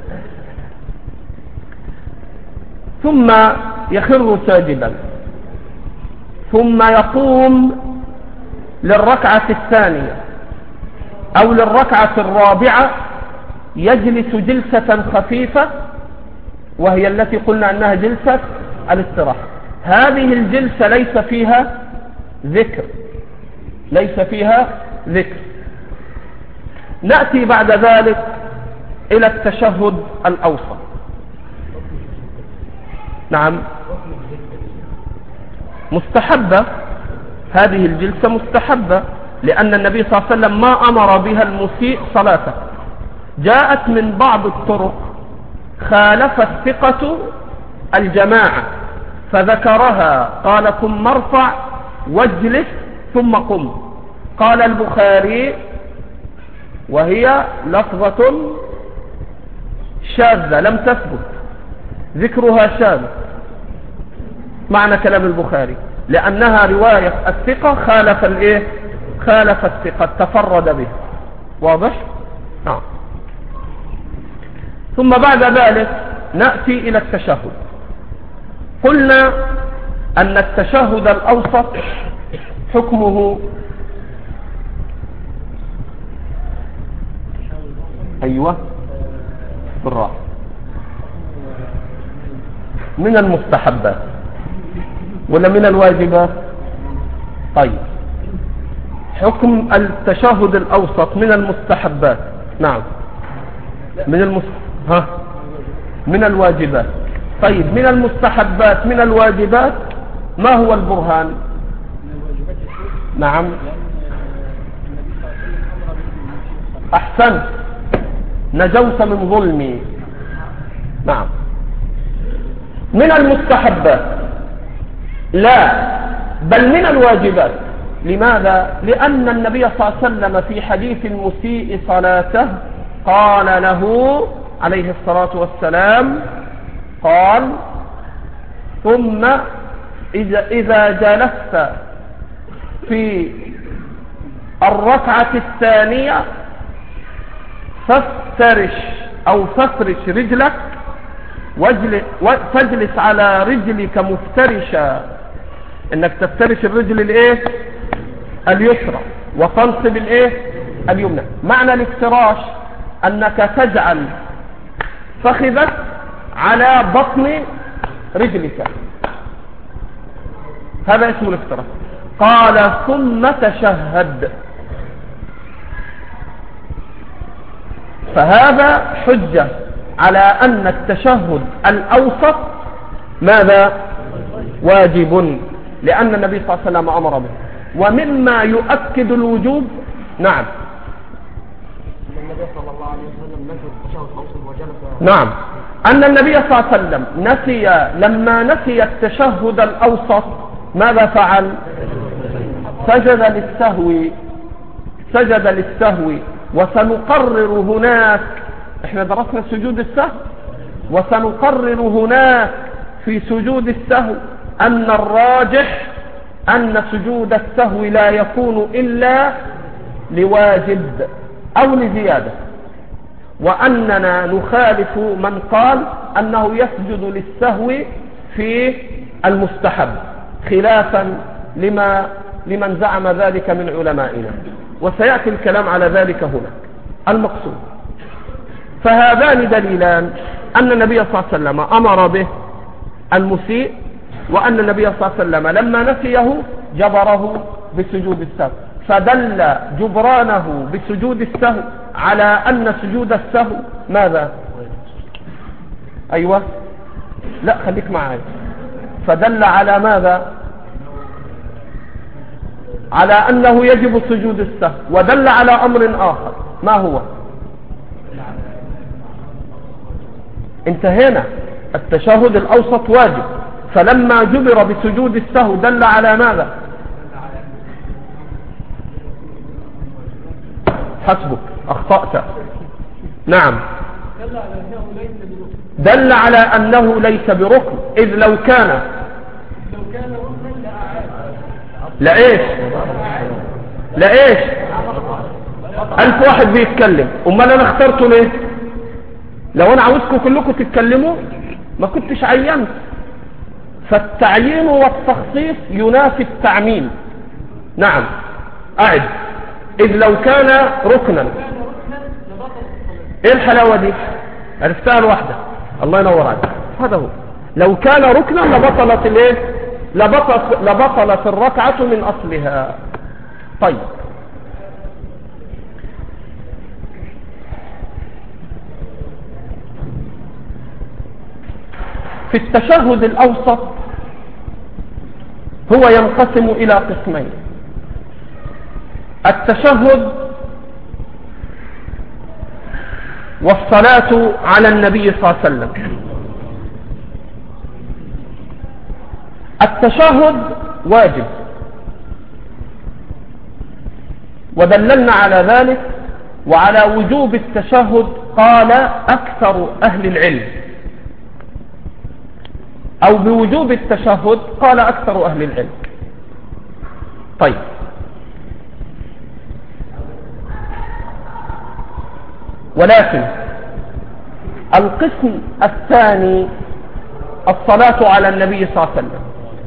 ثم يخر ساجدا، ثم يقوم للركعة الثانية أو للركعة الرابعة، يجلس جلسة خفيفة وهي التي قلنا أنها جلسة الاستراحة. هذه الجلسة ليس فيها ذكر، ليس فيها ذكر. نأتي بعد ذلك إلى التشهد الأوسط. نعم، مستحبة، هذه الجلسة مستحبة، لأن النبي صلى الله عليه وسلم ما أمر بها المسيء صلاته. جاءت من بعض الطرق خالفت ثقة الجماعة فذكرها، قال ثم ارفع واجلس ثم قم. قال البخاري وهي لفظة شاذة لم تثبت، ذكرها شاذ معنى كلام البخاري، لأنها رواية الثقة خالف الايه؟ خالف الثقة، تفرد به. واضح؟ نعم. ثم بعد ذلك نأتي إلى التشهد. قلنا أن التشهد الأوسط حكمه أيوة بالراحة من المستحبات ولا من الواجبات؟ طيب، حكم التشهد الأوسط من المستحبات. نعم، من الواجبات. طيب، من المستحبات من الواجبات ما هو البرهان؟ نعم، أحسنت، نجوت من ظلمي. نعم. من المستحبات لا، بل من الواجبات. لماذا؟ لأن النبي صلى الله عليه وسلم في حديث المسيء صلاته قال له عليه الصلاة والسلام، قال ثم إذا جلست في الركعة الثانية فافترش أو فافرش رجلك فاجلس على رجلك مفترشة، انك تفترش الرجل الايه؟ اليسرى، وتنصب الايه؟ اليمنى. معنى الافتراش انك تجعل فخذك على بطن رجلك، هذا اسمه الافتراش. قال ثم تشهد، فهذا حجة على أن التشهد الأوسط ماذا؟ واجب، لأن النبي صلى الله عليه وسلم أمر به. ومما يؤكد الوجوب، نعم، النبي صلى الله عليه وسلم نسي التشهد الأوسط وجلس. نعم، أن النبي صلى الله عليه وسلم نسي، لما نسي التشهد الأوسط ماذا فعل؟ سجد للسهو. وسنقرر هناك، احنا درسنا سجود السهو، وسنقرر هناك في سجود السهو أن الراجح أن سجود السهو لا يكون إلا لواجب أو لزيادة، وأننا نخالف من قال أنه يسجد للسهو في المستحب، خلافا لمن زعم ذلك من علمائنا، وسيأتي الكلام على ذلك هنا. المقصود فهذان دليلان أن النبي صلى الله عليه وسلم أمر به المسيء، وأن النبي صلى الله عليه وسلم لما نسيه جبره بسجود السهو، فدل جبرانه بسجود السهو على أن سجود السهو ماذا؟ أيوة، لا خليك معي. فدل على ماذا؟ على أنه يجب سجود السهو، ودل على أمر آخر. ما هو؟ انتهينا. التشهد الأوسط واجب، فلما جبر بسجود السهو دل على ماذا؟ حسبك، أخطأت. نعم، دل على أنه ليس بركن، إذ لو كان لإيش؟ ألف واحد بيتكلم، أمال أنا اخترته ليه؟ لو أنا عاوزكم كلكم تتكلموا ما كنتش عينت. فالتعيين والتخصيص ينافي التعميم. نعم، أعد. إذ لو كان ركنا. إيه الحلاوة دي؟ عرفتها الواحدة. الله ينور عليك. هذا هو. لو كان ركنا لبطلت الايه؟ لبطلت الركعة من أصلها. طيب، في التشهد الأوسط هو ينقسم إلى قسمين: التشهد والصلاة على النبي صلى الله عليه وسلم. التشهد واجب، ودللنا على ذلك، وعلى وجوب التشهد قال أكثر أهل العلم، أو بوجوب التشهد قال أكثر أهل العلم. طيب، ولكن القسم الثاني الصلاة على النبي صلى الله عليه وسلم،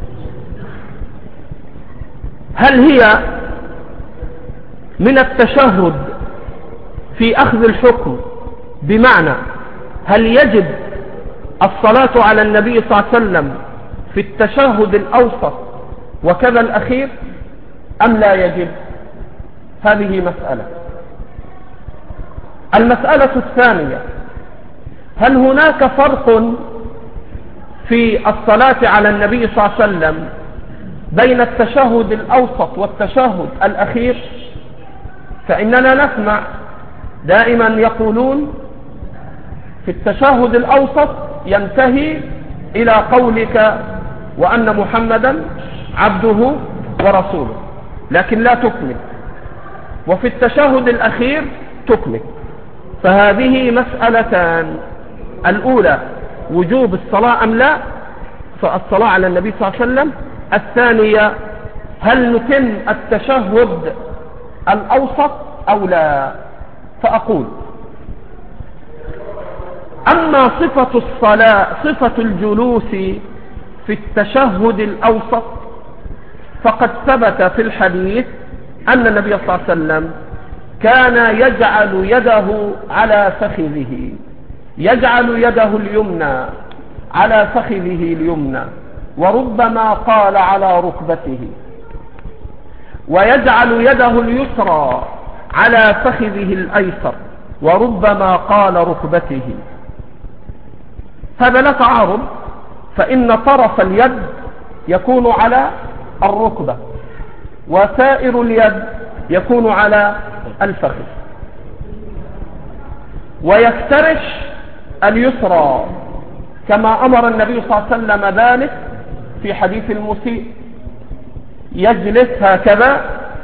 هل هي من التشهد في أخذ الحكم، بمعنى هل يجب الصلاة على النبي صلى الله عليه وسلم في التشهد الأوسط وكذا الأخير، أم لا يجب؟ هذه مسألة. المسألة الثانية: هل هناك فرق في الصلاة على النبي صلى الله عليه وسلم بين التشهد الأوسط والتشهد الأخير؟ فإننا نسمع دائما يقولون في التشهد الأوسط ينتهي إلى قولك وأن محمدا عبده ورسوله، لكن لا تكمل، وفي التشهد الأخير تكمل. فهذه مسألتان: الأولى وجوب الصلاة أم لا، فالصلاة على النبي صلى الله عليه وسلم. الثانية: هل نتم التشهد الأوسط أو لا؟ فأقول: أما صفة الصلاة، صفة الجلوس في التشهد الأوسط، فقد ثبت في الحديث أن النبي صلى الله عليه وسلم كان يجعل يده على فخذه، يجعل يده اليمنى على فخذه اليمنى، وربما قال على ركبته، ويجعل يده اليسرى على فخذه الأيسر، وربما قال ركبته. هذا لا تعارض، فإن طرف اليد يكون على الركبة، وسائر اليد يكون على الفخذ، ويفترش اليسرى كما أمر النبي صلى الله عليه وسلم ذلك في حديث المسيء، يجلس هكذا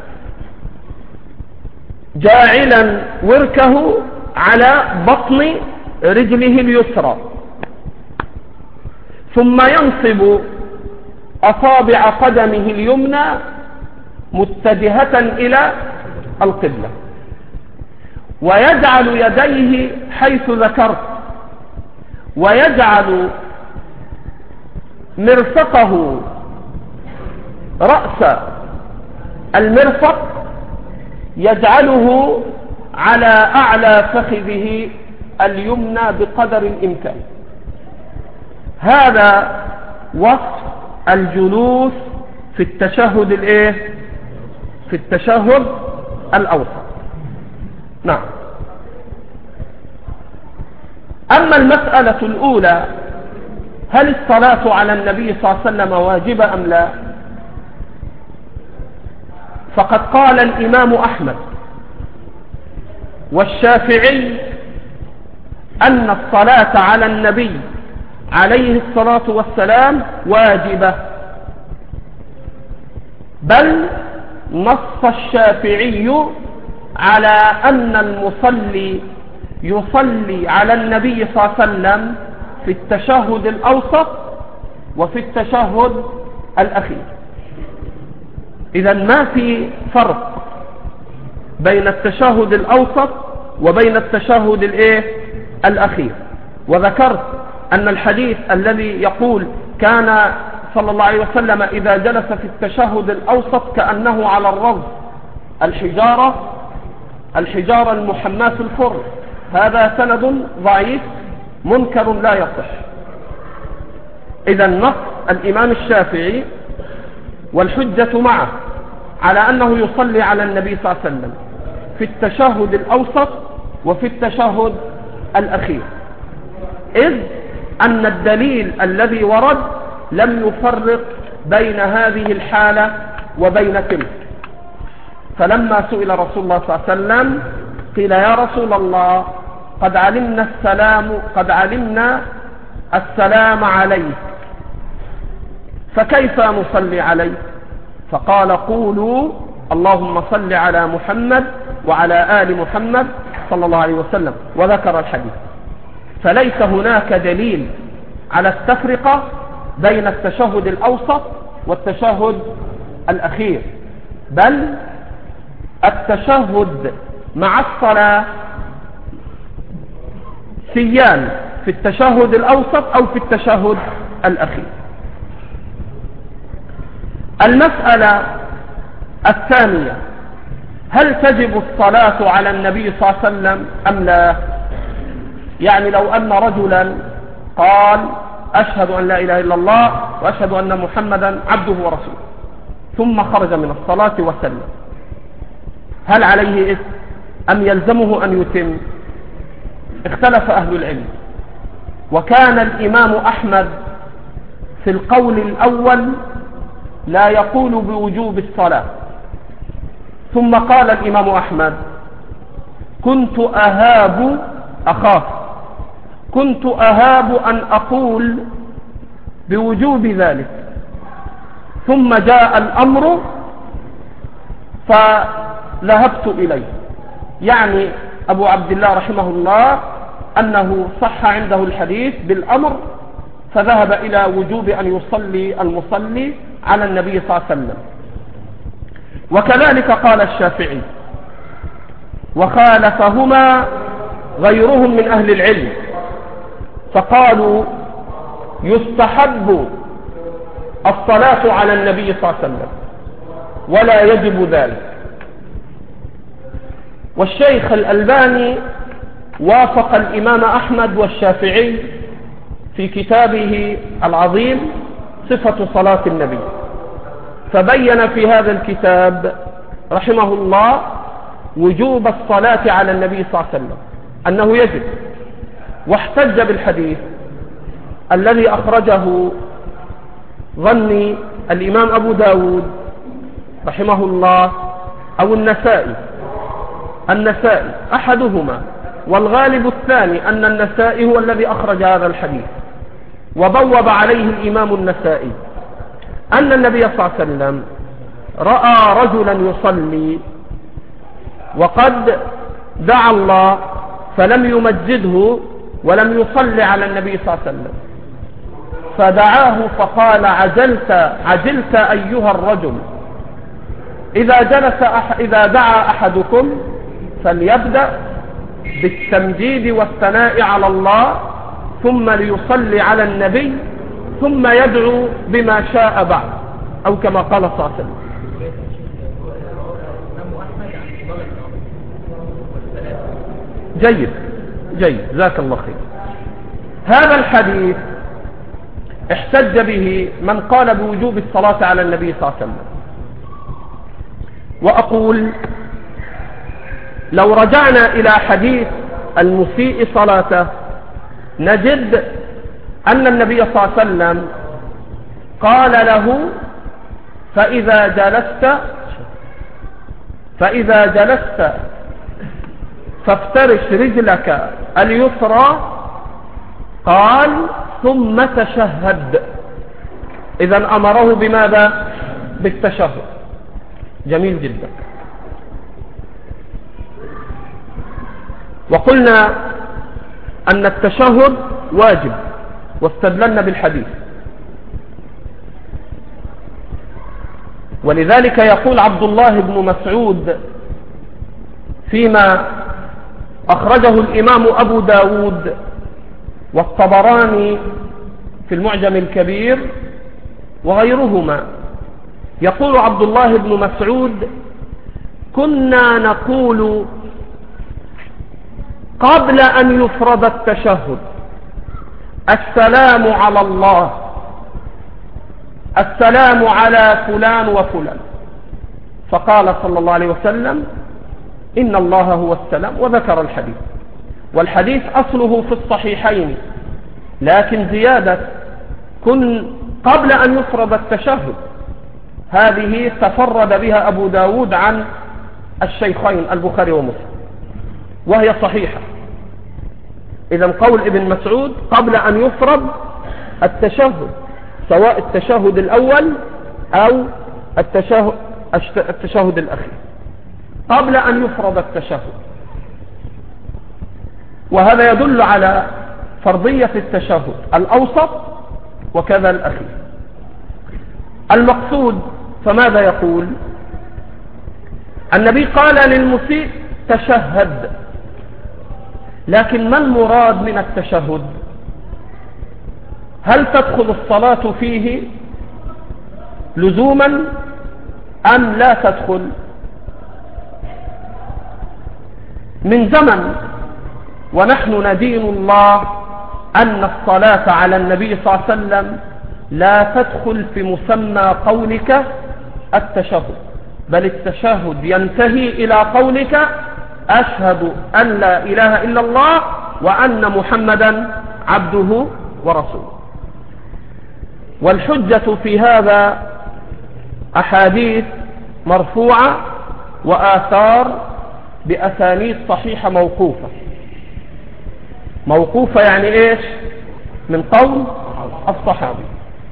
جاعلا وركه على بطن رجله اليسرى، ثم ينصب أصابع قدمه اليمنى متجهة إلى القبلة، ويجعل يديه حيث ذكرت، ويجعل مرفقه رأس المرفق يجعله على أعلى فخذه اليمنى بقدر الإمكان. هذا وصف الجلوس في التشهد في التشهد الأوسط. نعم. أما المسألة الأولى، هل الصلاة على النبي صلى الله عليه وسلم واجبة أم لا؟ فقد قال الإمام أحمد والشافعي أن الصلاة على النبي عليه الصلاة والسلام واجبة، بل نص الشافعي على أن المصلي يصلي على النبي صلى الله عليه وسلم في التشهد الأوسط وفي التشهد الأخير. إذا ما في فرق بين التشهد الأوسط وبين التشهد الأخير. وذكرت أن الحديث الذي يقول كان صلى الله عليه وسلم إذا جلس في التشهد الأوسط كأنه على الرز الحجارة المحماة في الفرن، هذا سند ضعيف منكر لا يصح. إذا نص الإمام الشافعي والحجة معه على أنه يصلي على النبي صلى الله عليه وسلم في التشهد الأوسط وفي التشهد الأخير، إذ أن الدليل الذي ورد لم يفرق بين هذه الحالة وبين تلك. فلما سئل رسول الله صلى الله عليه وسلم قيل يا رسول الله قد علمنا السلام عليك، فكيف نصلي عليك؟ فقال قولوا اللهم صل على محمد وعلى آل محمد صلى الله عليه وسلم، وذكر الحديث. فليس هناك دليل على التفرقة بين التشهد الأوسط والتشهد الأخير، بل التشهد مع الصلاة سيان في التشهد الأوسط أو في التشهد الأخير. المسألة الثانية، هل تجب الصلاة على النبي صلى الله عليه وسلم أم لا؟ يعني لو أن رجلا قال أشهد أن لا إله إلا الله وأشهد أن محمدا عبده ورسوله، ثم خرج من الصلاة وسلم، هل عليه إثم أم يلزمه أن يتم؟ اختلف أهل العلم، وكان الإمام أحمد في القول الأول لا يقول بوجوب الصلاة. ثم قال الإمام أحمد كنت أهاب أن أقول بوجوب ذلك، ثم جاء الأمر فذهبت إليه. يعني أبو عبد الله رحمه الله أنه صح عنده الحديث بالأمر، فذهب إلى وجوب أن يصلي المصلي على النبي صلى الله عليه وسلم. وكذلك قال الشافعي، وخالفهما غيرهم من أهل العلم، فقالوا يستحب الصلاة على النبي صلى الله عليه وسلم ولا يجب ذلك. والشيخ الألباني وافق الإمام أحمد والشافعي في كتابه العظيم صفة صلاة النبي، فبين في هذا الكتاب رحمه الله وجوب الصلاة على النبي صلى الله عليه وسلم، أنه يجب، واحتج بالحديث الذي أخرجه ظني الإمام أبو داود رحمه الله أو النسائي أحدهما، والغالب الثاني أن النسائي هو الذي أخرج هذا الحديث، وبوب عليه الإمام النسائي أن النبي صلى الله عليه وسلم رأى رجلا يصلي وقد دعا الله فلم يمجده ولم يصلي على النبي صلى الله عليه وسلم، فدعاه فقال عجلت أيها الرجل، إذا دعا أحدكم فليبدأ بالتمجيد والثناء على الله، ثم ليصلي على النبي ثم يدعو بما شاء بعد، أو كما قال صلى الله عليه وسلم. جيد جيد، جزاك الله خير. هذا الحديث احتج به من قال بوجوب الصلاة على النبي صلى الله عليه وسلم. وأقول لو رجعنا إلى حديث المسيء صلاته نجد أن النبي صلى الله عليه وسلم قال له فإذا جلست فافترش رجلك اليسرى، قال ثم تشهد. إذن أمره بماذا؟ بالتشهد. جميل جدا. وقلنا أن التشهد واجب واستدللنا بالحديث، ولذلك يقول عبد الله بن مسعود فيما أخرجه الإمام أبو داود والطبراني في المعجم الكبير وغيرهما، يقول عبد الله بن مسعود: كنا نقول قبل أن يفرض التشهد: السلام على الله، السلام على فلان وفلان. فقال صلى الله عليه وسلم: إن الله هو السلام، وذكر الحديث. والحديث أصله في الصحيحين، لكن زيادة كن قبل أن يفرض التشهد هذه تفرد بها أبو داود عن الشيخين البخاري ومسلم، وهي صحيحة. إذن قول ابن مسعود قبل أن يفرض التشهد، سواء التشهد الأول أو التشهد الأخير، قبل أن يفرض التشهد. وهذا يدل على فرضية التشهد الأوسط وكذا الأخير. المقصود فماذا يقول؟ النبي قال للمسيء: تشهد. لكن ما المراد من التشهد؟ هل تدخل الصلاة فيه لزوما أم لا تدخل؟ من زمن ونحن ندين الله أن الصلاة على النبي صلى الله عليه وسلم لا تدخل في مسمى قولك التشهد، بل التشهد ينتهي إلى قولك: أشهد أن لا إله إلا الله وأن محمدا عبده ورسوله. والحجة في هذا أحاديث مرفوعة وآثار بأسانيد صحيحة موقوفة يعني إيش؟ من قول الصحابي.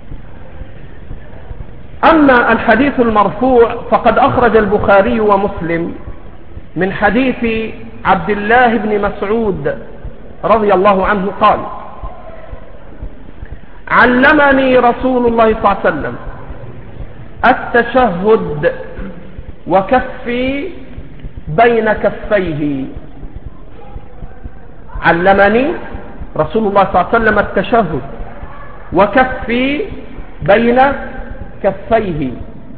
أما الحديث المرفوع فقد أخرج البخاري ومسلم من حديث عبد الله بن مسعود رضي الله عنه قال: علمني رسول الله صلى الله عليه وسلم التشهد وكفي بين كفيه. علمني رسول الله صلى الله عليه وسلم التشهد وكفي بين كفيه.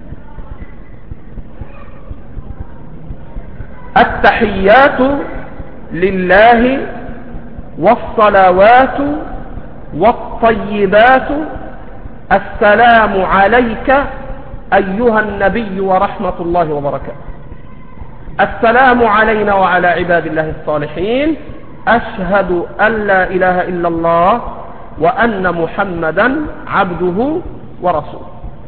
التحيات لله والصلوات والطيبات السلام عليك أيها النبي ورحمة الله وبركاته. السلام علينا وعلى عباد الله الصالحين. أشهد أن لا إله إلا الله وأن محمدا عبده ورسوله.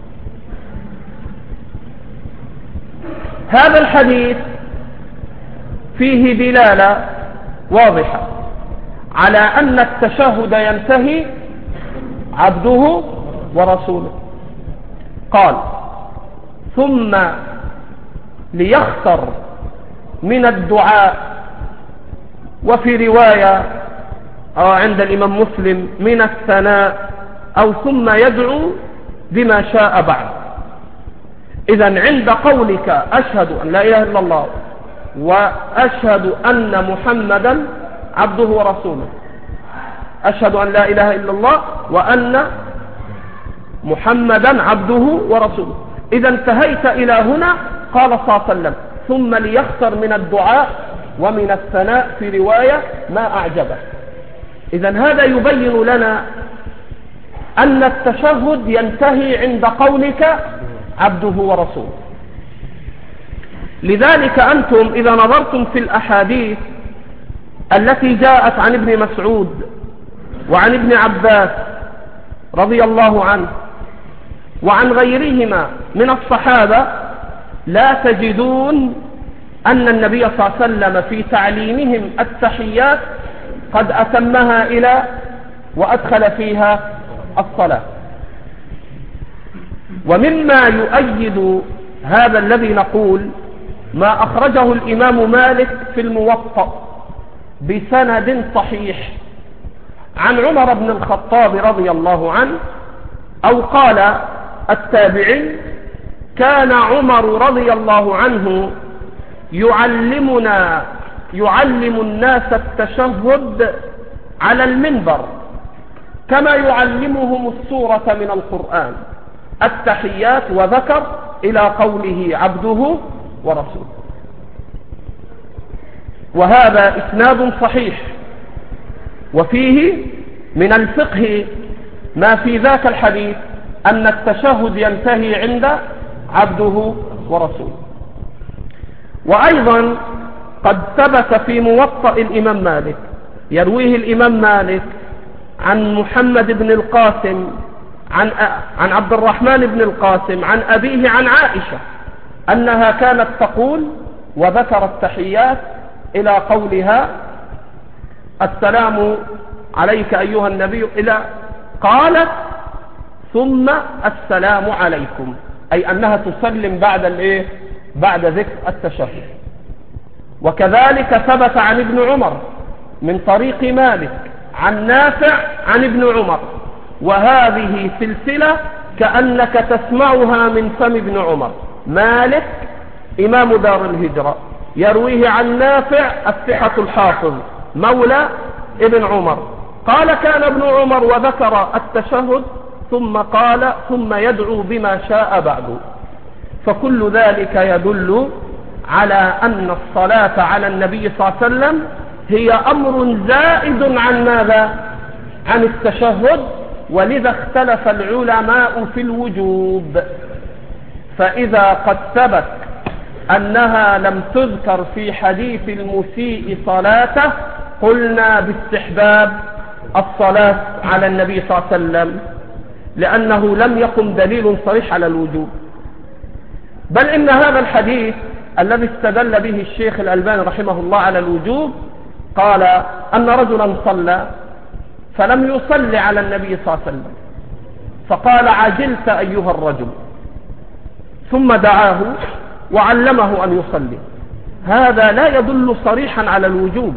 هذا الحديث فيه دلالة واضحة على أن التشهد ينتهي عبده ورسوله. قال: ثم ليختر من الدعاء، وفي رواية عند الإمام مسلم من الثناء، أو ثم يدعو بما شاء بعد. إذن عند قولك أشهد أن لا إله إلا الله وأشهد أن محمدا عبده ورسوله، أشهد أن لا إله إلا الله وأن محمدا عبده ورسوله. إذا انتهيت إلى هنا قال صلى الله عليه وسلم ثم ليختر من الدعاء ومن الثناء في رواية ما أعجبه. إذا هذا يبين لنا أن التشهد ينتهي عند قولك عبده ورسوله. لذلك أنتم إذا نظرتم في الأحاديث التي جاءت عن ابن مسعود وعن ابن عباس رضي الله عنه وعن غيرهما من الصحابة لا تجدون أن النبي صلى الله عليه وسلم في تعليمهم التحيات قد أتمها إلى وأدخل فيها الصلاة. ومما يؤيد هذا الذي نقول ما أخرجه الإمام مالك في الموطأ بسند صحيح عن عمر بن الخطاب رضي الله عنه، أو قال التابعي كان عمر رضي الله عنه يعلم الناس التشهد على المنبر كما يعلمهم السورة من القرآن التحيات، وذكر إلى قوله عبده ورسوله. وهذا إسناد صحيح، وفيه من الفقه ما في ذاك الحديث أن التشهد ينتهي عند عبده ورسوله. وأيضا قد ثبت في موطأ الإمام مالك، يرويه الإمام مالك عن محمد بن القاسم عن عبد الرحمن بن القاسم عن أبيه عن عائشة أنها كانت تقول، وذكر التحيات إلى قولها السلام عليك أيها النبي، إلى قالت ثم السلام عليكم، أي أنها تسلم بعد ذكر التشهد. وكذلك ثبت عن ابن عمر من طريق مالك عن نافع عن ابن عمر، وهذه سلسلة كأنك تسمعها من فم ابن عمر. مالك إمام دار الهجرة يرويه عن نافع الثقة الحافظ مولى ابن عمر قال كان ابن عمر وذكر التشهد ثم قال ثم يدعو بما شاء بعد. فكل ذلك يدل على أن الصلاة على النبي صلى الله عليه وسلم هي أمر زائد عن ماذا؟ عن التشهد. ولذا اختلف العلماء في الوجوب. فإذا قد ثبت أنها لم تذكر في حديث المسيء صلاته قلنا باستحباب الصلاة على النبي صلى الله عليه وسلم، لأنه لم يقم دليل صريح على الوجوب. بل إن هذا الحديث الذي استدل به الشيخ الألباني رحمه الله على الوجوب قال أن رجلا صلى فلم يصلي على النبي صلى الله عليه وسلم، فقال عجلت أيها الرجل، ثم دعاه وعلمه أن يصلي. هذا لا يدل صريحا على الوجوب،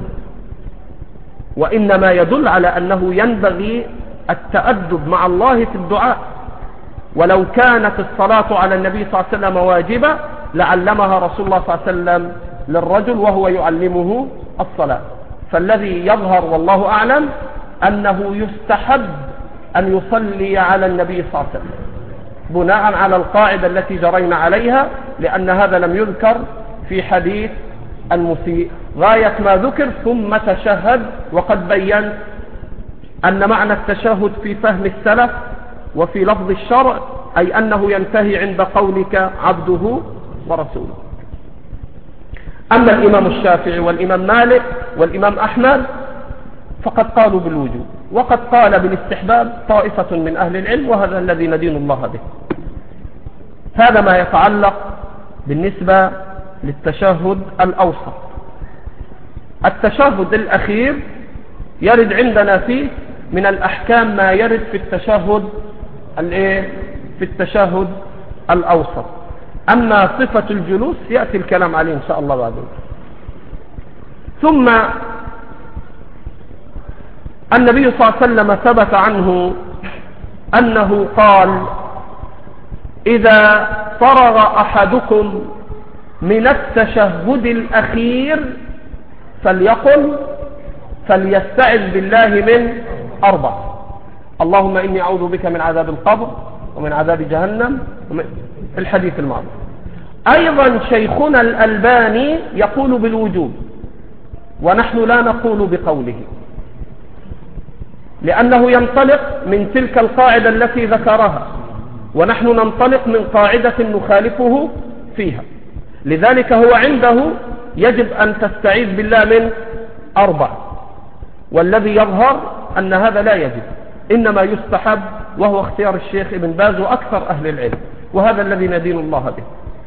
وإنما يدل على أنه ينبغي التأدب مع الله في الدعاء. ولو كانت الصلاة على النبي صلى الله عليه وسلم واجبة لعلمها رسول الله صلى الله عليه وسلم للرجل وهو يعلمه الصلاة. فالذي يظهر والله أعلم أنه يستحب أن يصلي على النبي صلى الله عليه وسلم بناء على القاعدة التي جرينا عليها، لأن هذا لم يذكر في حديث المسيء. غاية ما ذكر ثم تشهد، وقد بيّن أن معنى التشهد في فهم السلف وفي لفظ الشرع أي أنه ينتهي عند قولك عبده ورسوله. أما الإمام الشافعي والإمام مالك والإمام أحمد فقد قالوا بالوجوب، وقد قال بالاستحباب طائفة من أهل العلم، وهذا الذي ندين الله به. هذا ما يتعلق بالنسبة للتشهد الأوسط. التشهد الأخير يرد عندنا فيه من الأحكام ما يرد في التشهد الأوسط. أما صفة الجلوس يأتي الكلام عليه إن شاء الله بعدين. ثم النبي صلى الله عليه وسلم ثبت عنه أنه قال إذا فرغ أحدكم من التشهد الأخير فليقل فليستعذ بالله من 4: اللهم إني أعوذ بك من عذاب القبر ومن عذاب جهنم ومن الحديث الماضي. أيضا شيخنا الألباني يقول بالوجوب، ونحن لا نقول بقوله، لأنه ينطلق من تلك القاعدة التي ذكرها، ونحن ننطلق من قاعدة نخالفه فيها. لذلك هو عنده يجب أن تستعيذ بالله من 4، والذي يظهر أن هذا لا يجب، إنما يستحب، وهو اختيار الشيخ ابن باز وأكثر أهل العلم، وهذا الذي ندين الله به.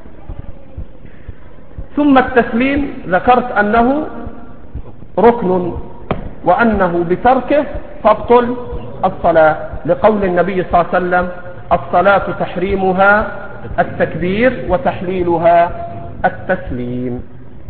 ثم التسليم ذكرت أنه ركن، وأنه بتركه تبطل الصلاة، لقول النبي صلى الله عليه وسلم: الصلاة تحريمها التكبير وتحليلها التسليم.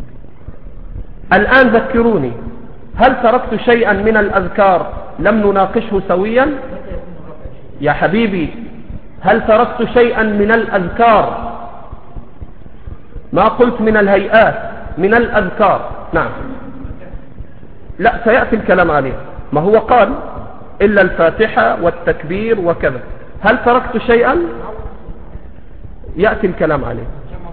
الآن ذكروني، هل تركت شيئا من الأذكار لم نناقشه سويا؟ يا حبيبي، هل تركت شيئا من الأذكار؟ ما قلت من الهيئات، من الأذكار. نعم، لا، سيأتي الكلام عليه. ما هو قال إلا الفاتحة والتكبير وكذا. هل تركت شيئا؟ يأتي الكلام عليه.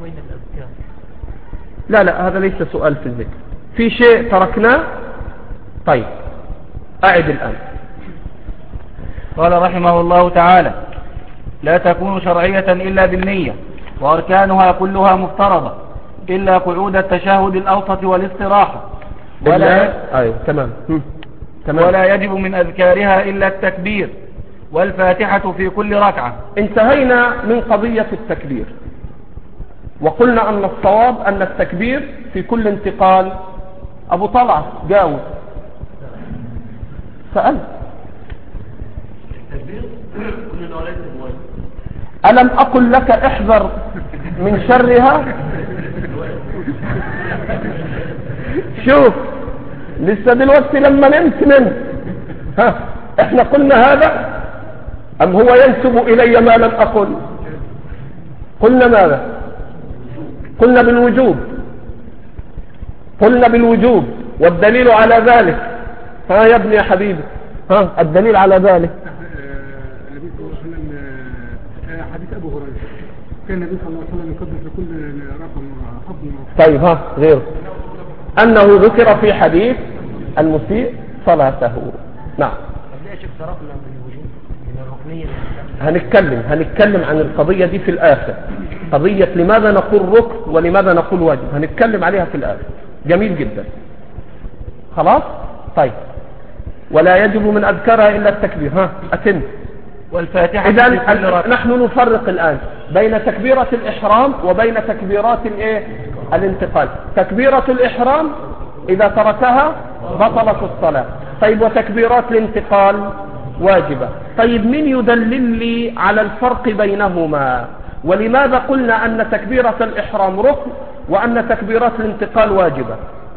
لا لا، هذا ليس سؤال في الذكر. في شيء تركناه؟ طيب أعد الآن. قال رحمه الله تعالى: لا تكون شرعية إلا بالنية، وأركانها كلها مفترضة إلا قعود التشهد الأوسط والاستراحة، ولا يجب من أذكارها إلا التكبير والفاتحة في كل ركعة. انتهينا من قضية التكبير، وقلنا أن الصواب أن التكبير في كل انتقال. أبو طلعة جاوب، سأل. ألم أقل لك احذر من شرها؟ شوف، لسه دلوقتي لما نمت احنا قلنا هذا أم هو ينسب إلي ما لم أقل؟ قلنا ماذا؟ قلنا بالوجوب، والدليل على ذلك. يا ابني يا حبيبي، الدليل على ذلك النبي صلى الله عليه وسلم، حديث أبو هريرة، كان النبي صلى الله عليه وسلم يقدم في كل رقم حظ. طيب غيره، أنه ذكر في حديث المسيء صلاته. نعم. هنتكلم عن القضية دي في الآخر، قضية لماذا نقول ركن ولماذا نقول واجب، هنتكلم عليها في الآخر. جميل جدا، خلاص. طيب، ولا يجب من أذكارها إلا التكبير. أتم. والفاتحة. إذن نحن نفرق الآن بين تكبيرة الإحرام وبين تكبيرات الانتقال. تكبيرة الإحرام إذا تركها بطلت الصلاة. طيب، وتكبيرات الانتقال واجبة. طيب، من يدلل لي على الفرق بينهما؟ ولماذا قلنا أن تكبيرة الإحرام ركن وأن تكبيرات الانتقال واجبة؟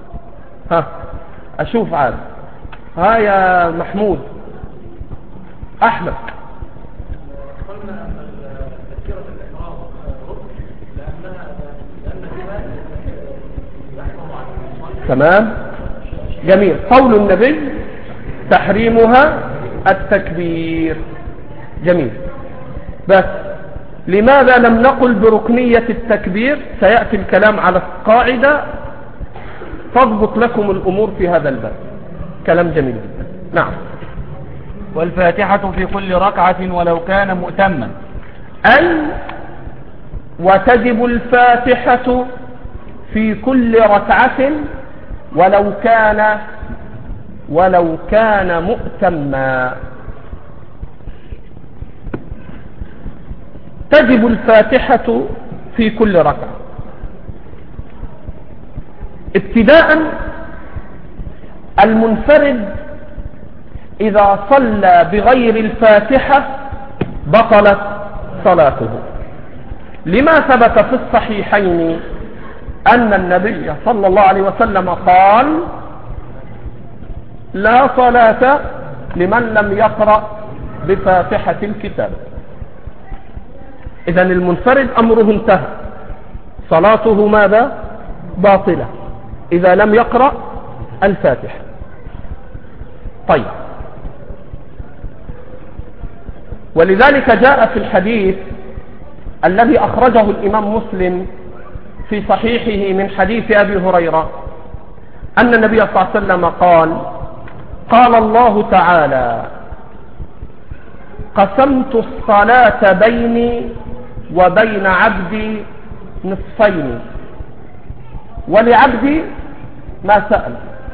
أشوف عاد. يا محمود أحمد. قلنا أن تكبيرة الإحرام ركن لأنها تمام، جميل. قول النبي تحريمها التكبير. جميل. بس لماذا لم نقل بركنية التكبير؟ سيأتي الكلام على القاعدة تضبط لكم الأمور في هذا الباب. كلام جميل جدا. نعم. والفاتحة في كل ركعة ولو كان مؤتما، أي وتجب الفاتحة في كل ركعة ولو كان مؤتما. تجب الفاتحة في كل ركعة. ابتداء، المنفرد إذا صلى بغير الفاتحة بطلت صلاته، لما ثبت في الصحيحين أن النبي صلى الله عليه وسلم قال: لا صلاة لمن لم يقرأ بفاتحة الكتاب. إذن المنفرد أمره انتهى، صلاته ماذا؟ باطلة إذا لم يقرأ الفاتحة. طيب، ولذلك جاء في الحديث الذي أخرجه الإمام مسلم في صحيحه من حديث أبي هريرة أن النبي صلى الله عليه وسلم قال الله تعالى: قسمت الصلاة بيني وبين عبدي نصفين، ولعبدي ما سأل،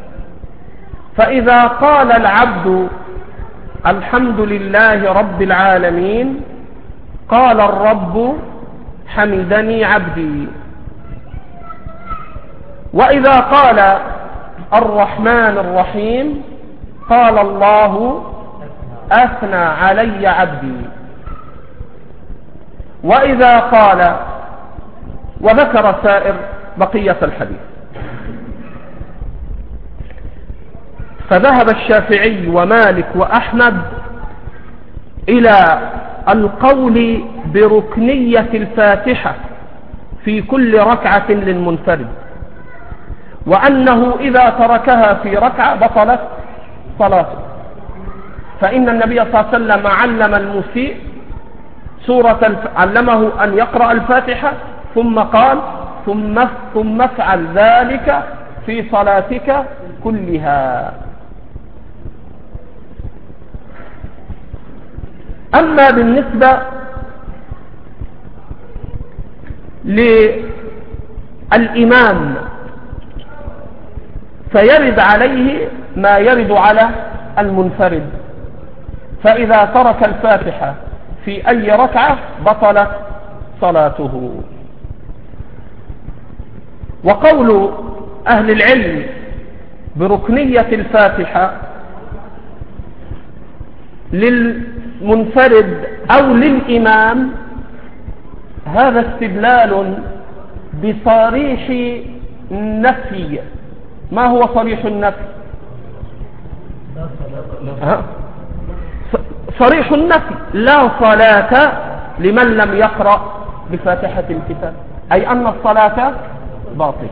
فإذا قال العبد الحمد لله رب العالمين قال الرب حمدني عبدي، وإذا قال الرحمن الرحيم قال الله أثنى علي عبدي، وإذا قال، وذكر سائر بقية الحديث. فذهب الشافعي ومالك وأحمد إلى القول بركنية الفاتحة في كل ركعة للمنفرد، وأنه إذا تركها في ركعة بطلت صلاته، فإن النبي صلى الله عليه وسلم علم المسيء علمه أن يقرأ الفاتحة ثم قال ثم افعل ذلك في صلاتك كلها. أما بالنسبة للإمام فيرد عليه ما يرد على المنفرد، فإذا ترك الفاتحة في أي ركعة بطلت صلاته. وقول أهل العلم بركنية الفاتحة للمنفرد أو للإمام هذا استدلال بصريح النفي. ما هو صريح النفي؟ صريح النفي: لا صلاة لمن لم يقرأ بفاتحة الكتاب، أي أن الصلاة باطلة.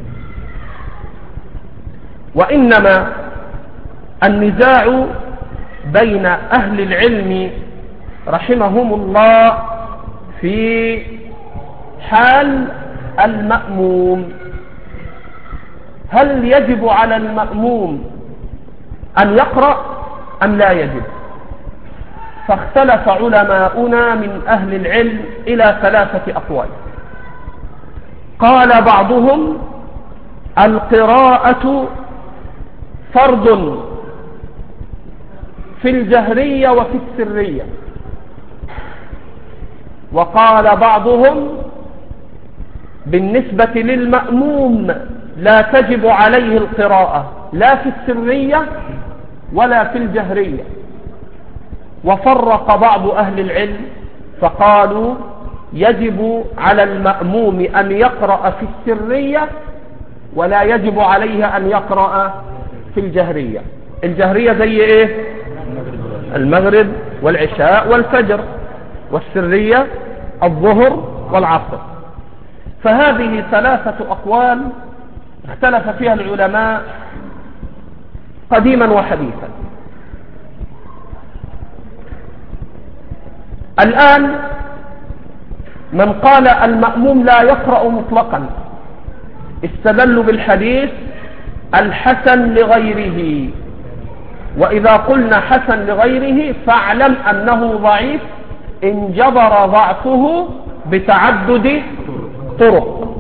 وإنما النزاع بين أهل العلم رحمهم الله في حال المأموم، هل يجب على المأموم أن يقرأ أم لا يجب؟ فاختلف علماؤنا من أهل العلم إلى 3 أقوال. قال بعضهم القراءة فرض في الجهرية وفي السرية، وقال بعضهم بالنسبة للمأموم لا تجب عليه القراءة لا في السرية ولا في الجهرية. وفرق بعض أهل العلم فقالوا يجب على المأموم أن يقرأ في السرية ولا يجب عليه أن يقرأ في الجهرية. الجهرية زي إيه؟ المغرب والعشاء والفجر، والسرية الظهر والعصر. فهذه 3 أقوال اختلف فيها العلماء قديما وحديثا. الآن من قال المأموم لا يقرأ مطلقا استدلوا بالحديث الحسن لغيره، وإذا قلنا حسن لغيره فاعلم أنه ضعيف انجبر ضعفه بتعدد طرق.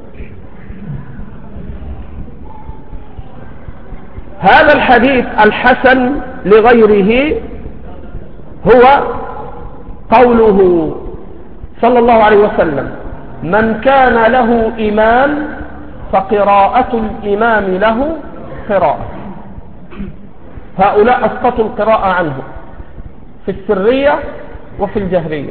هذا الحديث الحسن لغيره هو قوله صلى الله عليه وسلم: من كان له إمام فقراءة الإمام له قراءة. هؤلاء أسقطوا القراءة عنه في السرية وفي الجهرية.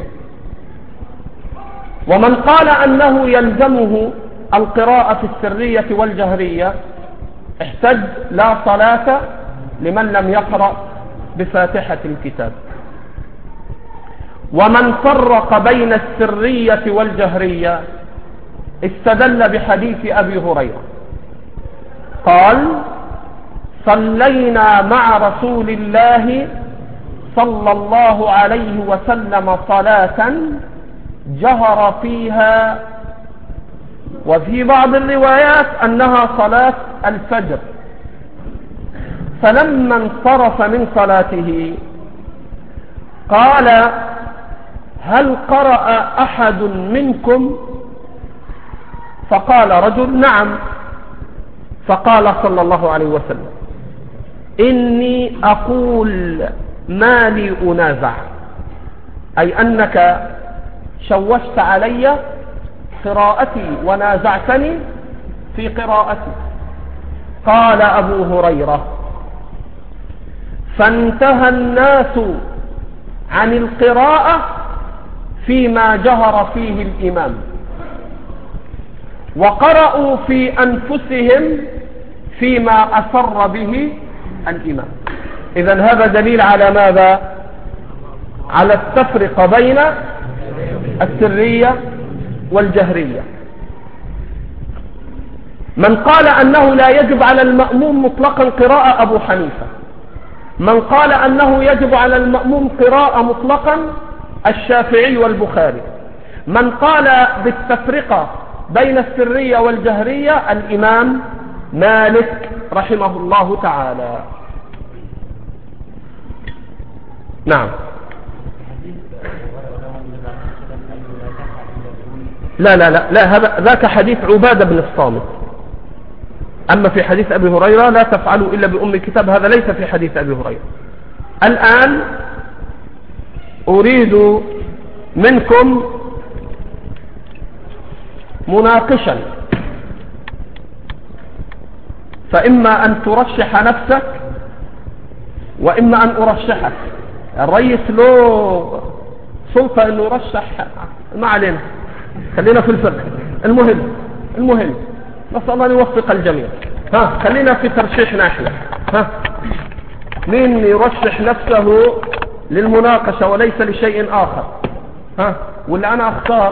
ومن قال أنه يلزمه القراءة في السرية والجهرية احتج لا صلاة لمن لم يقرأ بفاتحة الكتاب. ومن فرق بين السرية والجهرية استدل بحديث أبي هريرة قال: صلينا مع رسول الله صلى الله عليه وسلم صلاة جهر فيها، وفي بعض الروايات أنها صلاة الفجر، فلما انصرف من صلاته قال: هل قرأ أحد منكم؟ فقال رجل: نعم. فقال صلى الله عليه وسلم: إني أقول ما لي أنازع، أي أنك شوشت علي قراءتي ونازعتني في قراءتي. قال أبو هريرة: فانتهى الناس عن القراءة فيما جهر فيه الإمام، وقرأوا في أنفسهم فيما أسر به الإمام. إذن هذا دليل على ماذا؟ على التفرقة بين السرية والجهرية. من قال أنه لا يجب على المأموم مطلقا قراءة أبو حنيفة. من قال أنه يجب على المأموم قراءة مطلقا الشافعي والبخاري. من قال بالتفرقة بين السرية والجهرية الإمام مالك رحمه الله تعالى. نعم. لا ذاك حديث عبادة بن الصامت. أما في حديث أبي هريرة لا تفعلوا إلا بأم الكتاب، هذا ليس في حديث أبي هريرة. الآن أريد منكم مناقشا، فإما أن ترشح نفسك وإما أن أرشحك. الرئيس له سلطة أنه يرشح، ما علينا، خلينا في الفقه. المهم نسأل الله أن يوفق الجميع. خلينا في ترشيح ناحية. مين يرشح نفسه للمناقشة وليس لشيء آخر؟ ولا أنا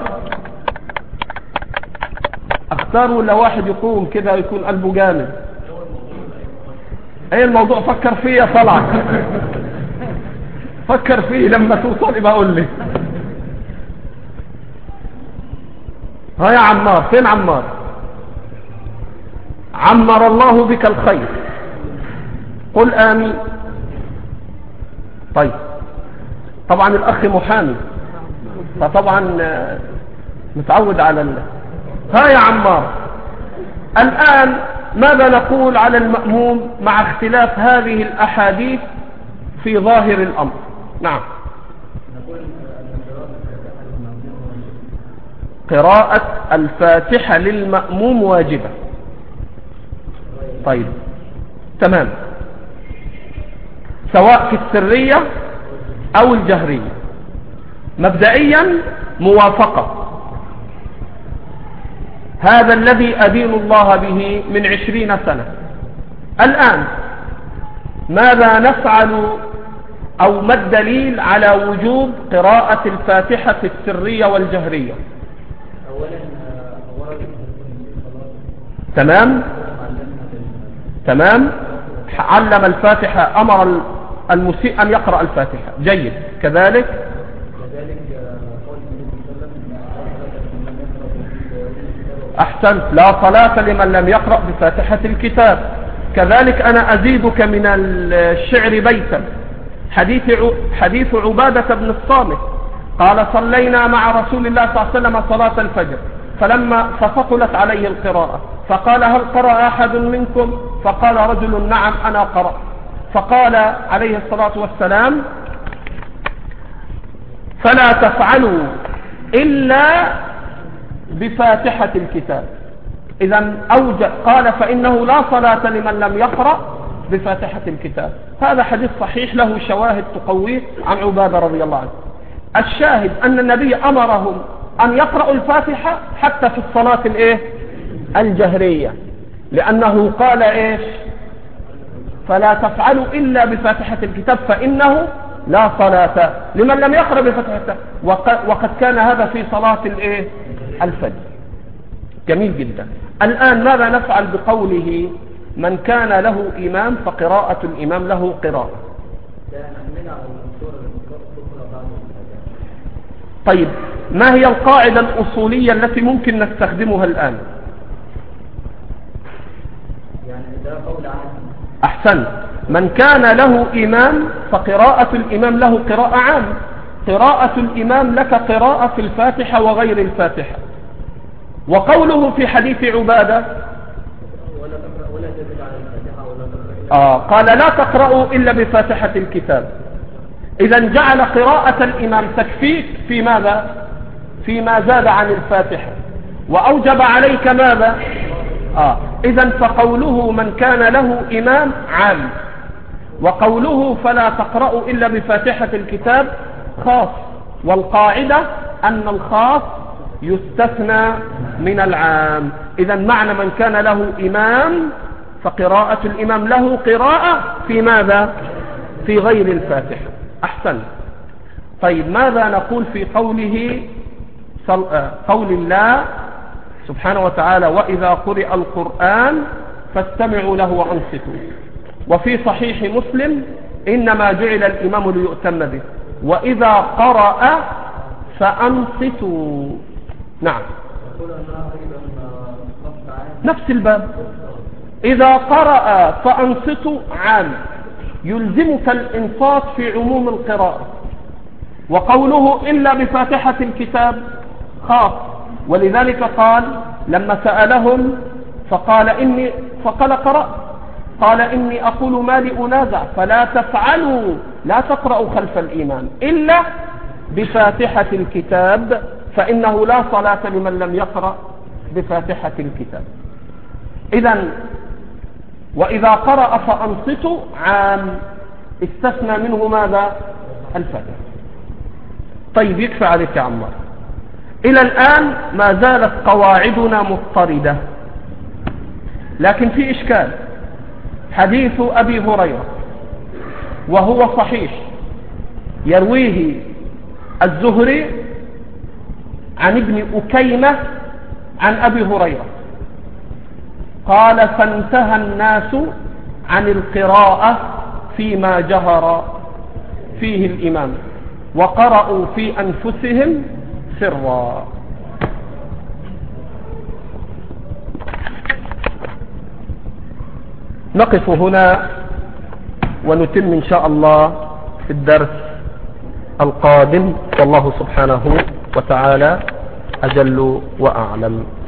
أختار ولا واحد يقوم كذا يكون قلبه جامد؟ أي الموضوع فكر فيه يا طلعت، فكر فيه لما توصل يبقى قول لي. يا عمار، فين عمار؟ عمر الله بك الخير، قل آمين. طيب، طبعا الأخ محامي فطبعا متعود على يا عمار، الآن ماذا نقول على المأموم مع اختلاف هذه الأحاديث في ظاهر الأمر؟ نعم. قراءة الفاتحة للمأموم واجبة. طيب تمام، سواء في السرية أو الجهرية. مبدئيا موافقة، هذا الذي أدين الله به من 20 سنة. الآن ماذا نفعل أو ما الدليل على وجوب قراءة الفاتحة في السرية والجهرية؟ تمام. علم الفاتحة، أمر المسيء أن يقرأ الفاتحة، جيد. كذلك أحسنت، لا صلاة لمن لم يقرأ بفاتحة الكتاب. كذلك أنا أزيدك من الشعر بيتا، حديث عبادة بن الصامت قال: صلينا مع رسول الله صلى الله عليه وسلم صلاة الفجر فثقلت عليه القراءة، فقال: هل قرأ أحد منكم؟ فقال رجل: نعم أنا قرأ. فقال عليه الصلاة والسلام: فلا تفعلوا إلا بفاتحة الكتاب. إذن قال: فإنه لا صلاة لمن لم يقرأ بفاتحة الكتاب. هذا حديث صحيح له شواهد تقويه عن عبادة رضي الله عنه. الشاهد أن النبي أمرهم أن يقرأوا الفاتحة حتى في الصلاة الجهرية، لأنه قال إيش؟ فلا تفعلوا إلا بفاتحة الكتاب فإنه لا صلاة لمن لم يقرأ بفاتحة. وقد كان هذا في صلاة الفجر. جميل جدا. الآن ماذا نفعل بقوله: من كان له إمام فقراءة الإمام له قراءة؟ طيب ما هي القاعدة الأصولية التي ممكن نستخدمها الآن؟ يعني ده قول عام. أحسن. من كان له إمام فقراءة الإمام له قراءة عام. قراءة الإمام لك قراءة في الفاتحة وغير الفاتحة. وقوله في حديث عبادة ولا تزيد على الفاتحة ولا تقرأ قال لا تقرأوا إلا بفاتحة الكتاب. إذا جعل قراءة الإمام تكفيك في ماذا؟ فيما زاد عن الفاتحة، وأوجب عليك ماذا؟ إذا فقوله من كان له إمام عام، وقوله فلا تقرأوا إلا بفاتحة الكتاب خاص. والقاعدة أن الخاص يستثنى من العام. إذا معنى من كان له إمام فقراءة الإمام له قراءة في ماذا؟ في غير الفاتحة. أحسن. طيب ماذا نقول في قول الله سبحانه وتعالى وإذا قرئ القرآن فاستمعوا له وأنصتوا؟ وفي صحيح مسلم إنما جعل الإمام ليؤتم به، وإذا قرأ فأنصتوا. نعم نفس الباب. إذا قرأ فأنصتوا عام، يلزمك الإنصات في عموم القراءة. وقوله إلا بفاتحة الكتاب خاص. ولذلك قال لما سألهم فقال قرأ، قال إني أقول ما لي أنازع فلا تفعلوا، لا تقرأوا خلف الإمام إلا بفاتحة الكتاب فإنه لا صلاة لمن لم يقرأ بفاتحة الكتاب. إذن وإذا قرأ فأنصتوا عام، استثنى منه ماذا؟ الفاتحة. طيب يكفى عليك يا عمار. إلى الآن ما زالت قواعدنا مضطردة، لكن في إشكال. حديث أبي هريرة وهو صحيح يرويه الزهري عن ابن أكيمة عن أبي هريرة قال فانتهى الناس عن القراءة فيما جهر فيه الإمام وقرأوا في أنفسهم سرا. نقف هنا ونتم إن شاء الله في الدرس القادم، والله سبحانه وتعالى أجل وأعلم.